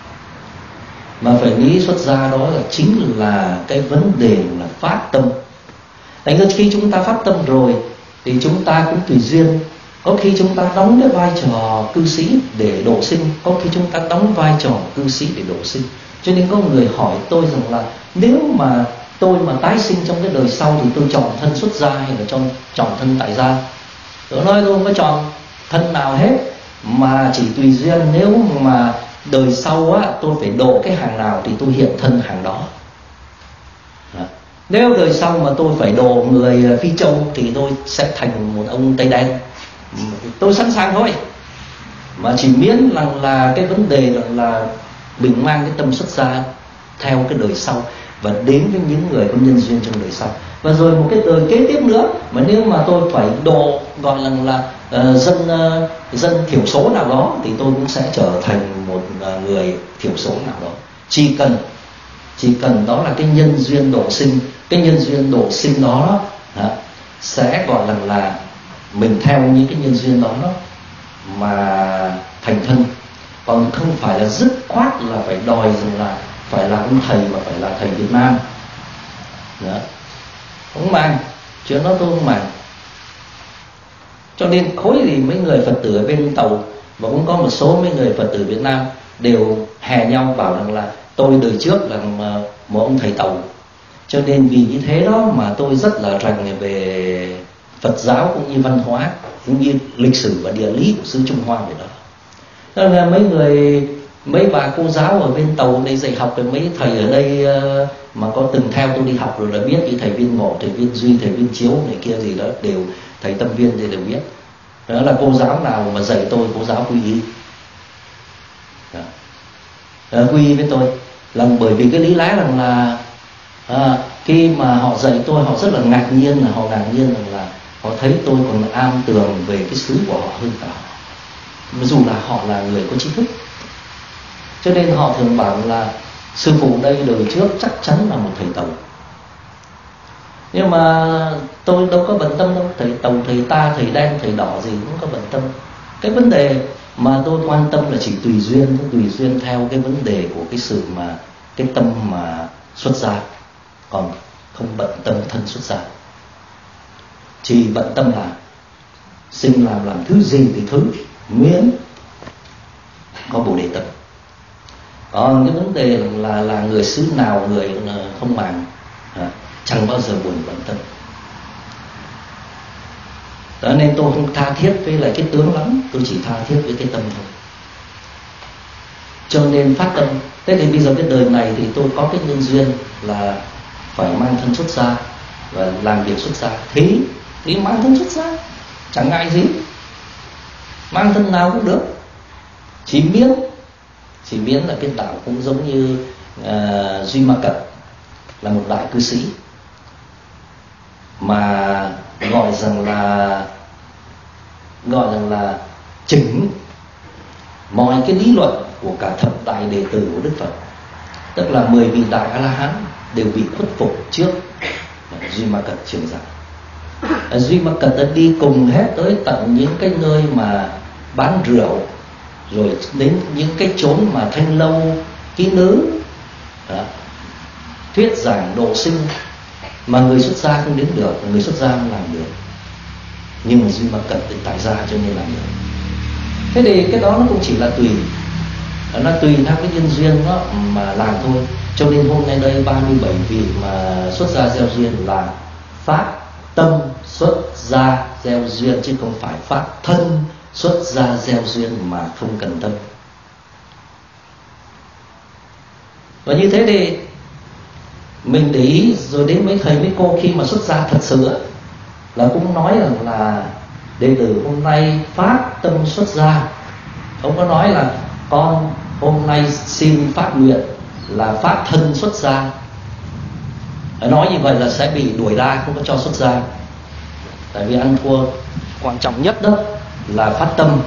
mà phải nghĩ xuất gia đó là chính là cái vấn đề là phát tâm. Tại vì khi chúng ta phát tâm rồi thì chúng ta cũng tùy duyên. Có khi chúng ta đóng cái vai trò cư sĩ để độ sinh, có khi chúng ta đóng vai trò cư sĩ để độ sinh. Cho nên có người hỏi tôi rằng là nếu mà tôi mà tái sinh trong cái đời sau thì tôi chọn thân xuất gia hay là chọn, chọn thân tại gia? Tôi nói tôi không có chọn thân nào hết, mà chỉ tùy duyên. Nếu mà đời sau á, tôi phải độ cái hàng nào thì tôi hiện thân hàng đó. Đó. Nếu đời sau mà tôi phải độ người Phi Châu thì tôi sẽ thành một ông Tây Đen. Tôi sẵn sàng thôi, mà chỉ miễn rằng là cái vấn đề rằng là mình mang cái tâm xuất gia theo cái đời sau và đến với những người có nhân duyên trong đời sau. Và rồi một cái đời kế tiếp nữa, mà nếu mà tôi phải độ gọi là là uh, dân uh, dân thiểu số nào đó thì tôi cũng sẽ trở thành một uh, người thiểu số nào đó. Chỉ cần chỉ cần đó là cái nhân duyên độ sinh, cái nhân duyên độ sinh đó, đó sẽ gọi là là mình theo những cái nhân duyên đó, đó mà thành thân. Còn không phải là dứt khoát là phải đòi rằng là phải là ông thầy mà phải là thầy Việt Nam. Đó. Không màng, chuyện đó tôi không màng. Cho nên khối thì mấy người Phật tử ở bên Tàu, và cũng có một số mấy người Phật tử Việt Nam đều hè nhau bảo rằng là tôi đời trước là một ông thầy Tàu. Cho nên vì như thế đó mà tôi rất là rành về Phật giáo cũng như văn hóa, cũng như lịch sử và địa lý của xứ Trung Hoa vậy đó. Nên là mấy người, mấy bà cô giáo ở bên Tàu đây dạy học, rồi mấy thầy ở đây mà có từng theo tôi đi học rồi đã biết, như thầy Viên Ngộ, thầy Viên Duy, thầy Viên Chiếu này kia gì đó, đều thầy Tâm Viên thì đều biết. Đó là cô giáo nào mà dạy tôi, cô giáo quy y. Đó. Đó, quy y với tôi là bởi vì cái lý lẽ rằng là à, khi mà họ dạy tôi, họ rất là ngạc nhiên, là họ ngạc nhiên rằng là họ thấy tôi còn am tường về cái xứ của họ hơn cả họ, dù là họ là người có trí thức. Cho nên họ thường bảo là sư phụ đây đời trước chắc chắn là một thầy Tàu. Nhưng mà tôi đâu có bận tâm đâu, thầy Tàu, thầy Ta, thầy Đen, thầy Đỏ gì cũng có bận tâm. Cái vấn đề mà tôi quan tâm là chỉ tùy duyên, tùy duyên theo cái vấn đề của cái sự mà cái tâm mà xuất gia, còn không bận tâm thân xuất gia. Chỉ bận tâm là sinh làm làm thứ gì thì thứ, miễn có Bồ Đề tâm. Còn cái vấn đề là là người xứ nào, người không màng, à, chẳng bao giờ buồn bận tâm. Đó nên tôi không tha thiết với lại cái tướng lắm, tôi chỉ tha thiết với cái tâm thôi. Cho nên phát tâm. Thế thì bây giờ cái đời này thì tôi có cái nhân duyên là phải mang thân xuất gia và làm việc xuất gia, thì thì mang thân xuất gia, chẳng ngại gì, mang thân nào cũng được. Chỉ miễn chỉ miễn là cái đạo cũng giống như uh, Duy Ma Cật là một đại cư sĩ mà gọi rằng là gọi rằng là chỉnh mọi cái lý luận của cả thập đại đệ tử của Đức Phật, tức là mười vị đại A La Hán đều bị khuất phục trước Duy Ma Cật truyền giảng. Duy Ma Cật đã đi cùng hết tới tận những cái nơi mà bán rượu, rồi đến những cái chốn mà thanh lâu ký nữ đó, thuyết giảng độ sinh, mà người xuất gia không đến được, người xuất gia không làm được. Nhưng mà Duy Ma Cật thì tại gia cho nên làm được. Thế thì cái đó nó cũng chỉ là tùy nó tùy theo cái nhân duyên đó mà làm thôi. Cho nên hôm nay đây ba mươi bảy vị mà xuất gia gieo duyên là phát tâm xuất gia gieo duyên, chứ không phải phát thân xuất gia gieo duyên mà không cần tâm. Và như thế thì mình để ý rồi đến mấy thầy mấy cô khi mà xuất gia thật sự là cũng nói rằng là đệ tử hôm nay phát tâm xuất gia, không có nói là con hôm nay xin phát nguyện là phát thân xuất gia. Nói như vậy là sẽ bị đuổi ra, không có cho xuất gia. Tại vì ăn thua quan trọng nhất đó là phát tâm.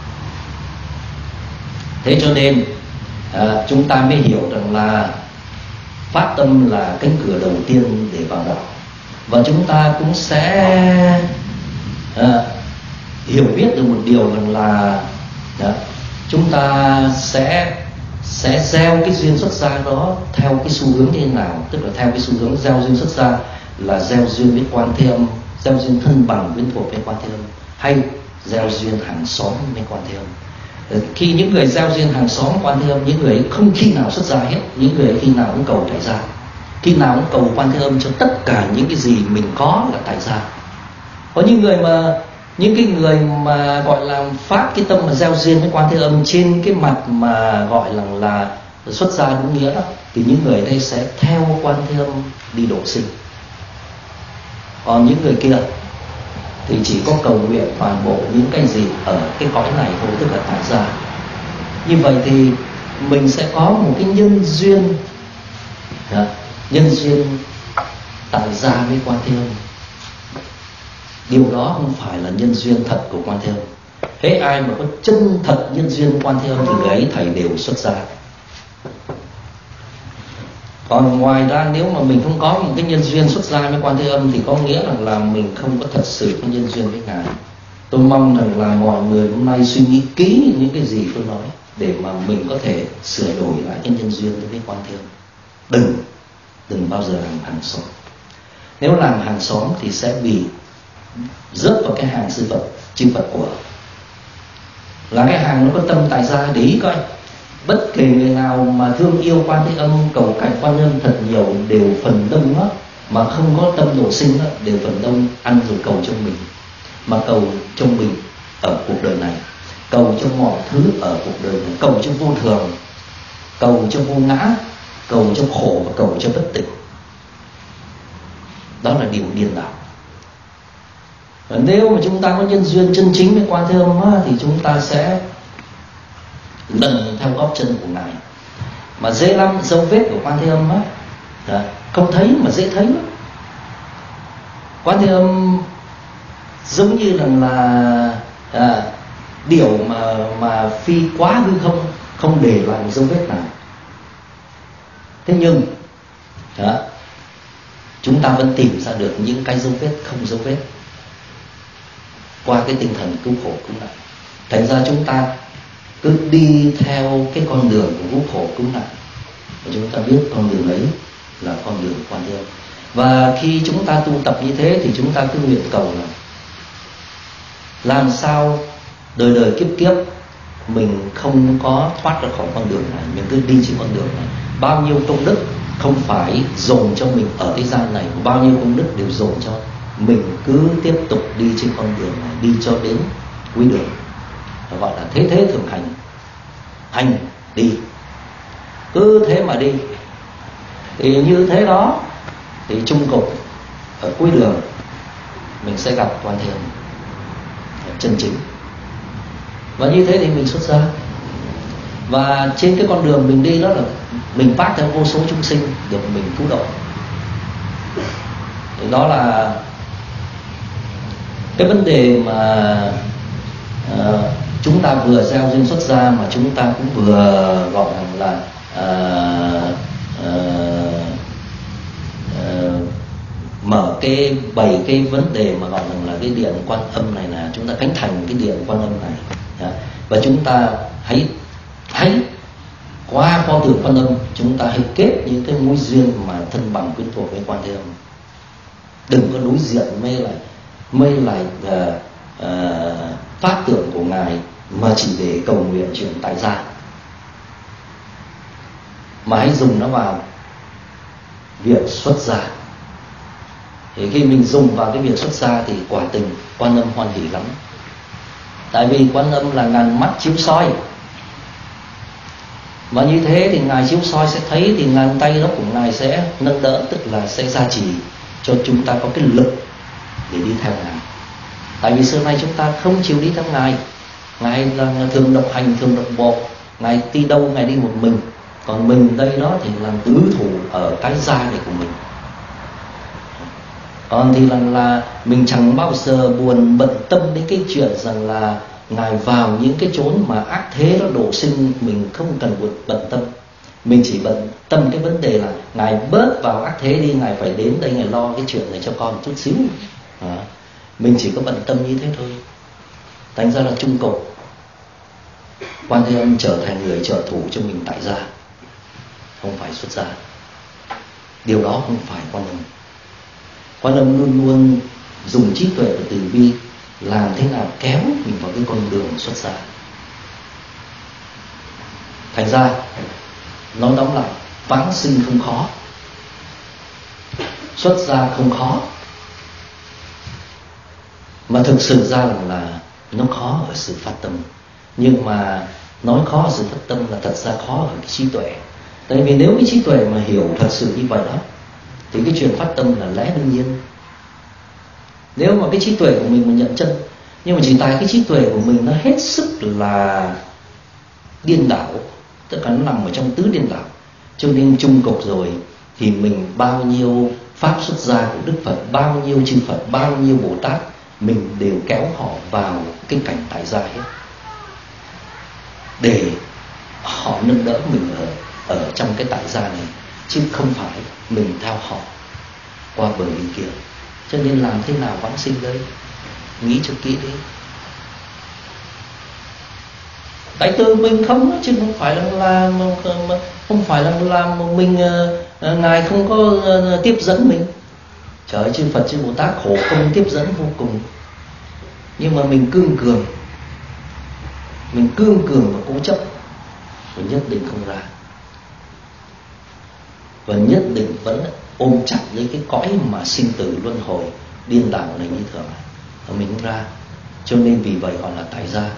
Thế cho nên à, chúng ta mới hiểu rằng là phát tâm là cánh cửa đầu tiên để vào đạo. Và chúng ta cũng sẽ à, hiểu biết được một điều rằng là đó, chúng ta sẽ sẽ gieo cái duyên xuất gia đó theo cái xu hướng như thế nào. Tức là theo cái xu hướng gieo duyên xuất gia là gieo duyên với Quan Thế Âm, gieo duyên thân bằng quyến thuộc với Quan Thế Âm, hay gieo duyên hàng xóm với Quan Thế Âm. Khi những người gieo duyên hàng xóm Quan Thế Âm, những người ấy không khi nào xuất gia hết. Những người ấy khi nào cũng cầu tại gia, khi nào cũng cầu Quan Thế Âm cho tất cả những cái gì mình có là tại gia. Có những người mà những cái người mà gọi là phát cái tâm mà gieo duyên với Quan Thế Âm trên cái mặt mà gọi là là xuất gia đúng nghĩa đó, thì những người đây sẽ theo Quan Thế Âm đi độ sinh. Còn những người kia thì chỉ có cầu nguyện toàn bộ những cái gì ở cái cõi này thôi, tức là tại gia. Như vậy thì mình sẽ có một cái nhân duyên đó, nhân duyên tại gia với Quan Thế Âm. Điều đó không phải là nhân duyên thật của Quan Thế Âm. Thế ai mà có chân thật nhân duyên Quan Thế Âm thì người ấy thầy đều xuất gia. Còn ngoài ra nếu mà mình không có một cái nhân duyên xuất gia với Quan Thế Âm thì có nghĩa là, là mình không có thật sự có nhân duyên với Ngài. Tôi mong rằng là mọi người hôm nay suy nghĩ kỹ những cái gì tôi nói để mà mình có thể sửa đổi lại cái nhân duyên với Quan Thế Âm. Đừng, đừng bao giờ làm hàng xóm. Nếu làm hàng xóm thì sẽ bị rớt vào cái hàng sư Phật, chư Phật của. Là cái hàng nó có tâm tại gia. Để ý coi, bất kể người nào mà thương yêu Quan Thế Âm, cầu cạnh Quan Thế Âm thật nhiều, đều phần đông đó, mà không có tâm độ sinh đó, đều phần đông ăn rồi cầu cho mình. Mà cầu cho mình ở cuộc đời này, cầu cho mọi thứ ở cuộc đời này, cầu cho vô thường, cầu cho vô ngã, cầu cho khổ và cầu cho bất tỉnh. Đó là điều điên đảo. Và nếu mà chúng ta có nhân duyên chân chính với Quan Thế Âm á, thì chúng ta sẽ lần theo gót chân của Ngài. Mà dễ lắm, dấu vết của Quan Thế Âm á, đó, không thấy mà dễ thấy lắm. Quan Thế Âm giống như là, là à, điều mà mà phi quá hư không, không để lại một dấu vết nào. Thế nhưng đó, chúng ta vẫn tìm ra được những cái dấu vết không dấu vết qua cái tinh thần cứu khổ cứu nạn. Thành ra chúng ta cứ đi theo cái con đường của cứu khổ cứu nạn, và chúng ta biết con đường ấy là con đường Quan Thế Âm. Và khi chúng ta tu tập như thế thì chúng ta cứ nguyện cầu là làm sao đời đời kiếp kiếp mình không có thoát ra khỏi con đường này, mình cứ đi trên con đường này. Bao nhiêu công đức không phải dồn cho mình ở thế gian này, bao nhiêu công đức đều dồn cho mình cứ tiếp tục đi trên con đường này, đi cho đến cuối đường. Nó gọi là thế thế thường hành, hành đi, cứ thế mà đi. Thì như thế đó thì chung cục ở cuối đường mình sẽ gặp Quan Thế Âm chân chính. Và như thế thì mình xuất gia. Và trên cái con đường mình đi đó là mình phát theo vô số chúng sinh được mình cứu độ. Thì đó là cái vấn đề mà uh, chúng ta vừa gieo duyên xuất gia, mà chúng ta cũng vừa gọi là uh, uh, uh, mở cái bảy cái vấn đề mà gọi là cái điện Quan Âm này, là chúng ta khánh thành cái điện Quan Âm này. Yeah. Và chúng ta hãy hãy qua pho tượng Quan Âm, chúng ta hãy kết những cái mối duyên mà thân bằng quyến thuộc với Quan Thế Âm. Đừng có đối diện mê lại mê lại uh, uh, pháp tượng của Ngài mà chỉ để cầu nguyện chuyện tại gia. mà hãy dùng nó vào việc xuất gia. Thì khi mình dùng vào cái việc xuất gia thì quả tình Quan Âm hoan hỷ lắm. Tại vì Quan Âm là ngàn mắt chiếu soi, mà như thế thì Ngài chiếu soi sẽ thấy, thì ngàn tay đó của Ngài sẽ nâng đỡ, tức là sẽ gia trì cho chúng ta có cái lực để đi theo Ngài. Tại vì xưa nay chúng ta không chịu đi theo Ngài. Ngài là thường độc hành, thường độc bộ, Ngài đi đâu Ngài đi một mình, còn mình đây đó thì làm tứ thủ ở cái gia này của mình. Còn thì là, là mình chẳng bao giờ buồn bận tâm đến cái chuyện rằng là Ngài vào những cái chốn mà ác thế đó độ sinh, mình không cần buồn bận tâm. Mình chỉ bận tâm cái vấn đề là Ngài bớt vào ác thế đi, Ngài phải đến đây Ngài lo cái chuyện này cho con một chút xíu. à, Mình chỉ có bận tâm như thế thôi. Thành ra là chung cột Quan Thế Âm trở thành người trợ thủ cho mình tại gia, không phải xuất gia. Điều đó không phải Quan Âm. Quan Âm luôn luôn dùng trí tuệ và từ bi làm thế nào kéo mình vào cái con đường xuất gia. Thành ra nói tóm lại, vãng sinh không khó, xuất gia không khó, mà thực sự ra là, là nó khó ở sự phát tâm. Nhưng mà nói khó ở sự phát tâm là thật ra khó ở cái trí tuệ. Tại vì nếu cái trí tuệ mà hiểu thật sự như vậy đó, thì cái chuyện phát tâm là lẽ đương nhiên. Nếu mà cái trí tuệ của mình mà nhận chân, nhưng mà chỉ tại cái trí tuệ của mình nó hết sức là điên đảo, tất cả nó nằm ở trong tứ điên đảo, cho nên chung cục rồi thì mình bao nhiêu pháp xuất gia của Đức Phật, bao nhiêu chư Phật, bao nhiêu Bồ Tát, mình đều kéo họ vào cái cảnh tại gia hết, để họ nâng đỡ mình ở, ở trong cái tại gia này, chứ không phải mình theo họ qua bờ bên kia. Cho nên làm thế nào vãng sinh đây? Nghĩ cho kỹ đi. Tại từ mình không, chứ không phải là là không phải là làm mình uh, Ngài không có uh, tiếp dẫn mình. Trời ơi, chư Phật chư Bồ Tát khổ không tiếp dẫn vô cùng. Nhưng mà mình cương cường, mình cương cường và cố chấp, và nhất định không ra, và nhất định vẫn ôm chặt lấy cái cõi mà sinh tử luân hồi điên đảo này như thường, và mình không ra. Cho nên vì vậy gọi là tại gia.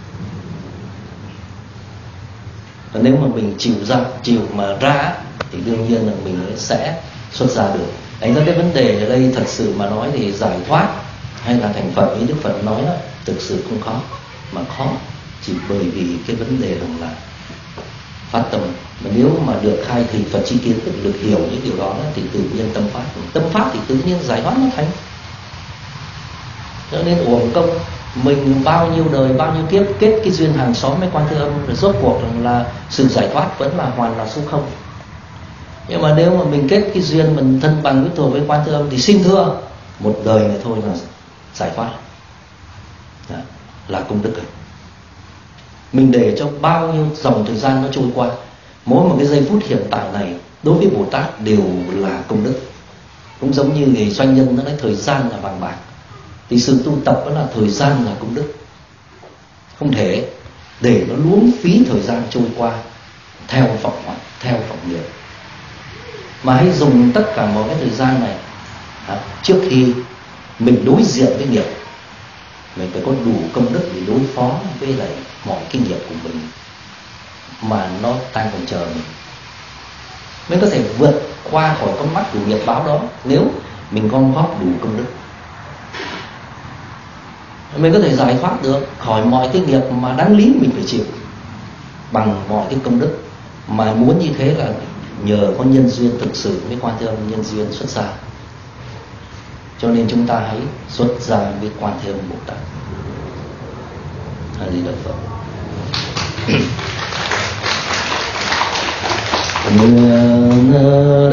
Và nếu mà mình chịu ra, chịu mà ra, thì đương nhiên là mình sẽ xuất gia được. Đánh ra cái vấn đề ở đây thật sự mà nói thì giải thoát hay là thành Phật như Đức Phật nói đó, thực sự không khó, mà khó chỉ bởi vì cái vấn đề rằng là phát tâm. Mà nếu mà được khai thì Phật chi kiến thức, được hiểu những điều đó thì tự nhiên tâm phát, tâm phát thì tự nhiên giải thoát nó thành. Cho nên uổng công mình bao nhiêu đời bao nhiêu kiếp kết cái duyên hàng xóm với Quan Thế Âm, rồi rốt cuộc là sự giải thoát vẫn là hoàn là số không. Nhưng mà nếu mà mình kết cái duyên mình thân bằng với thuộc với Quan Thế Âm thì xin thưa một đời này thôi là giải thoát, đó, là công đức rồi. Mình để cho bao nhiêu dòng thời gian nó trôi qua, mỗi một cái giây phút hiện tại này đối với Bồ Tát đều là công đức. Cũng giống như người doanh nhân nó nói thời gian là vàng bạc, thì sự tu tập đó là thời gian là công đức. Không thể để nó luống phí thời gian trôi qua theo vọng hoặc theo vọng nghiệp, mà hãy dùng tất cả mọi cái thời gian này à, trước khi mình đối diện với nghiệp, mình phải có đủ công đức để đối phó với lại mọi cái nghiệp của mình mà nó đang còn chờ mình, mới có thể vượt qua khỏi con mắt của nghiệp báo đó. Nếu mình gom góp đủ công đức, mình có thể giải thoát được khỏi mọi cái nghiệp mà đáng lý mình phải chịu bằng mọi cái công đức. Mà muốn như thế là nhờ có nhân duyên thực sự với Quan Thế Âm, nhân duyên xuất gia. Cho nên chúng ta hãy xuất gia với Quan Thế Âm Bồ Tát. A Di Đà Phật. Nguyện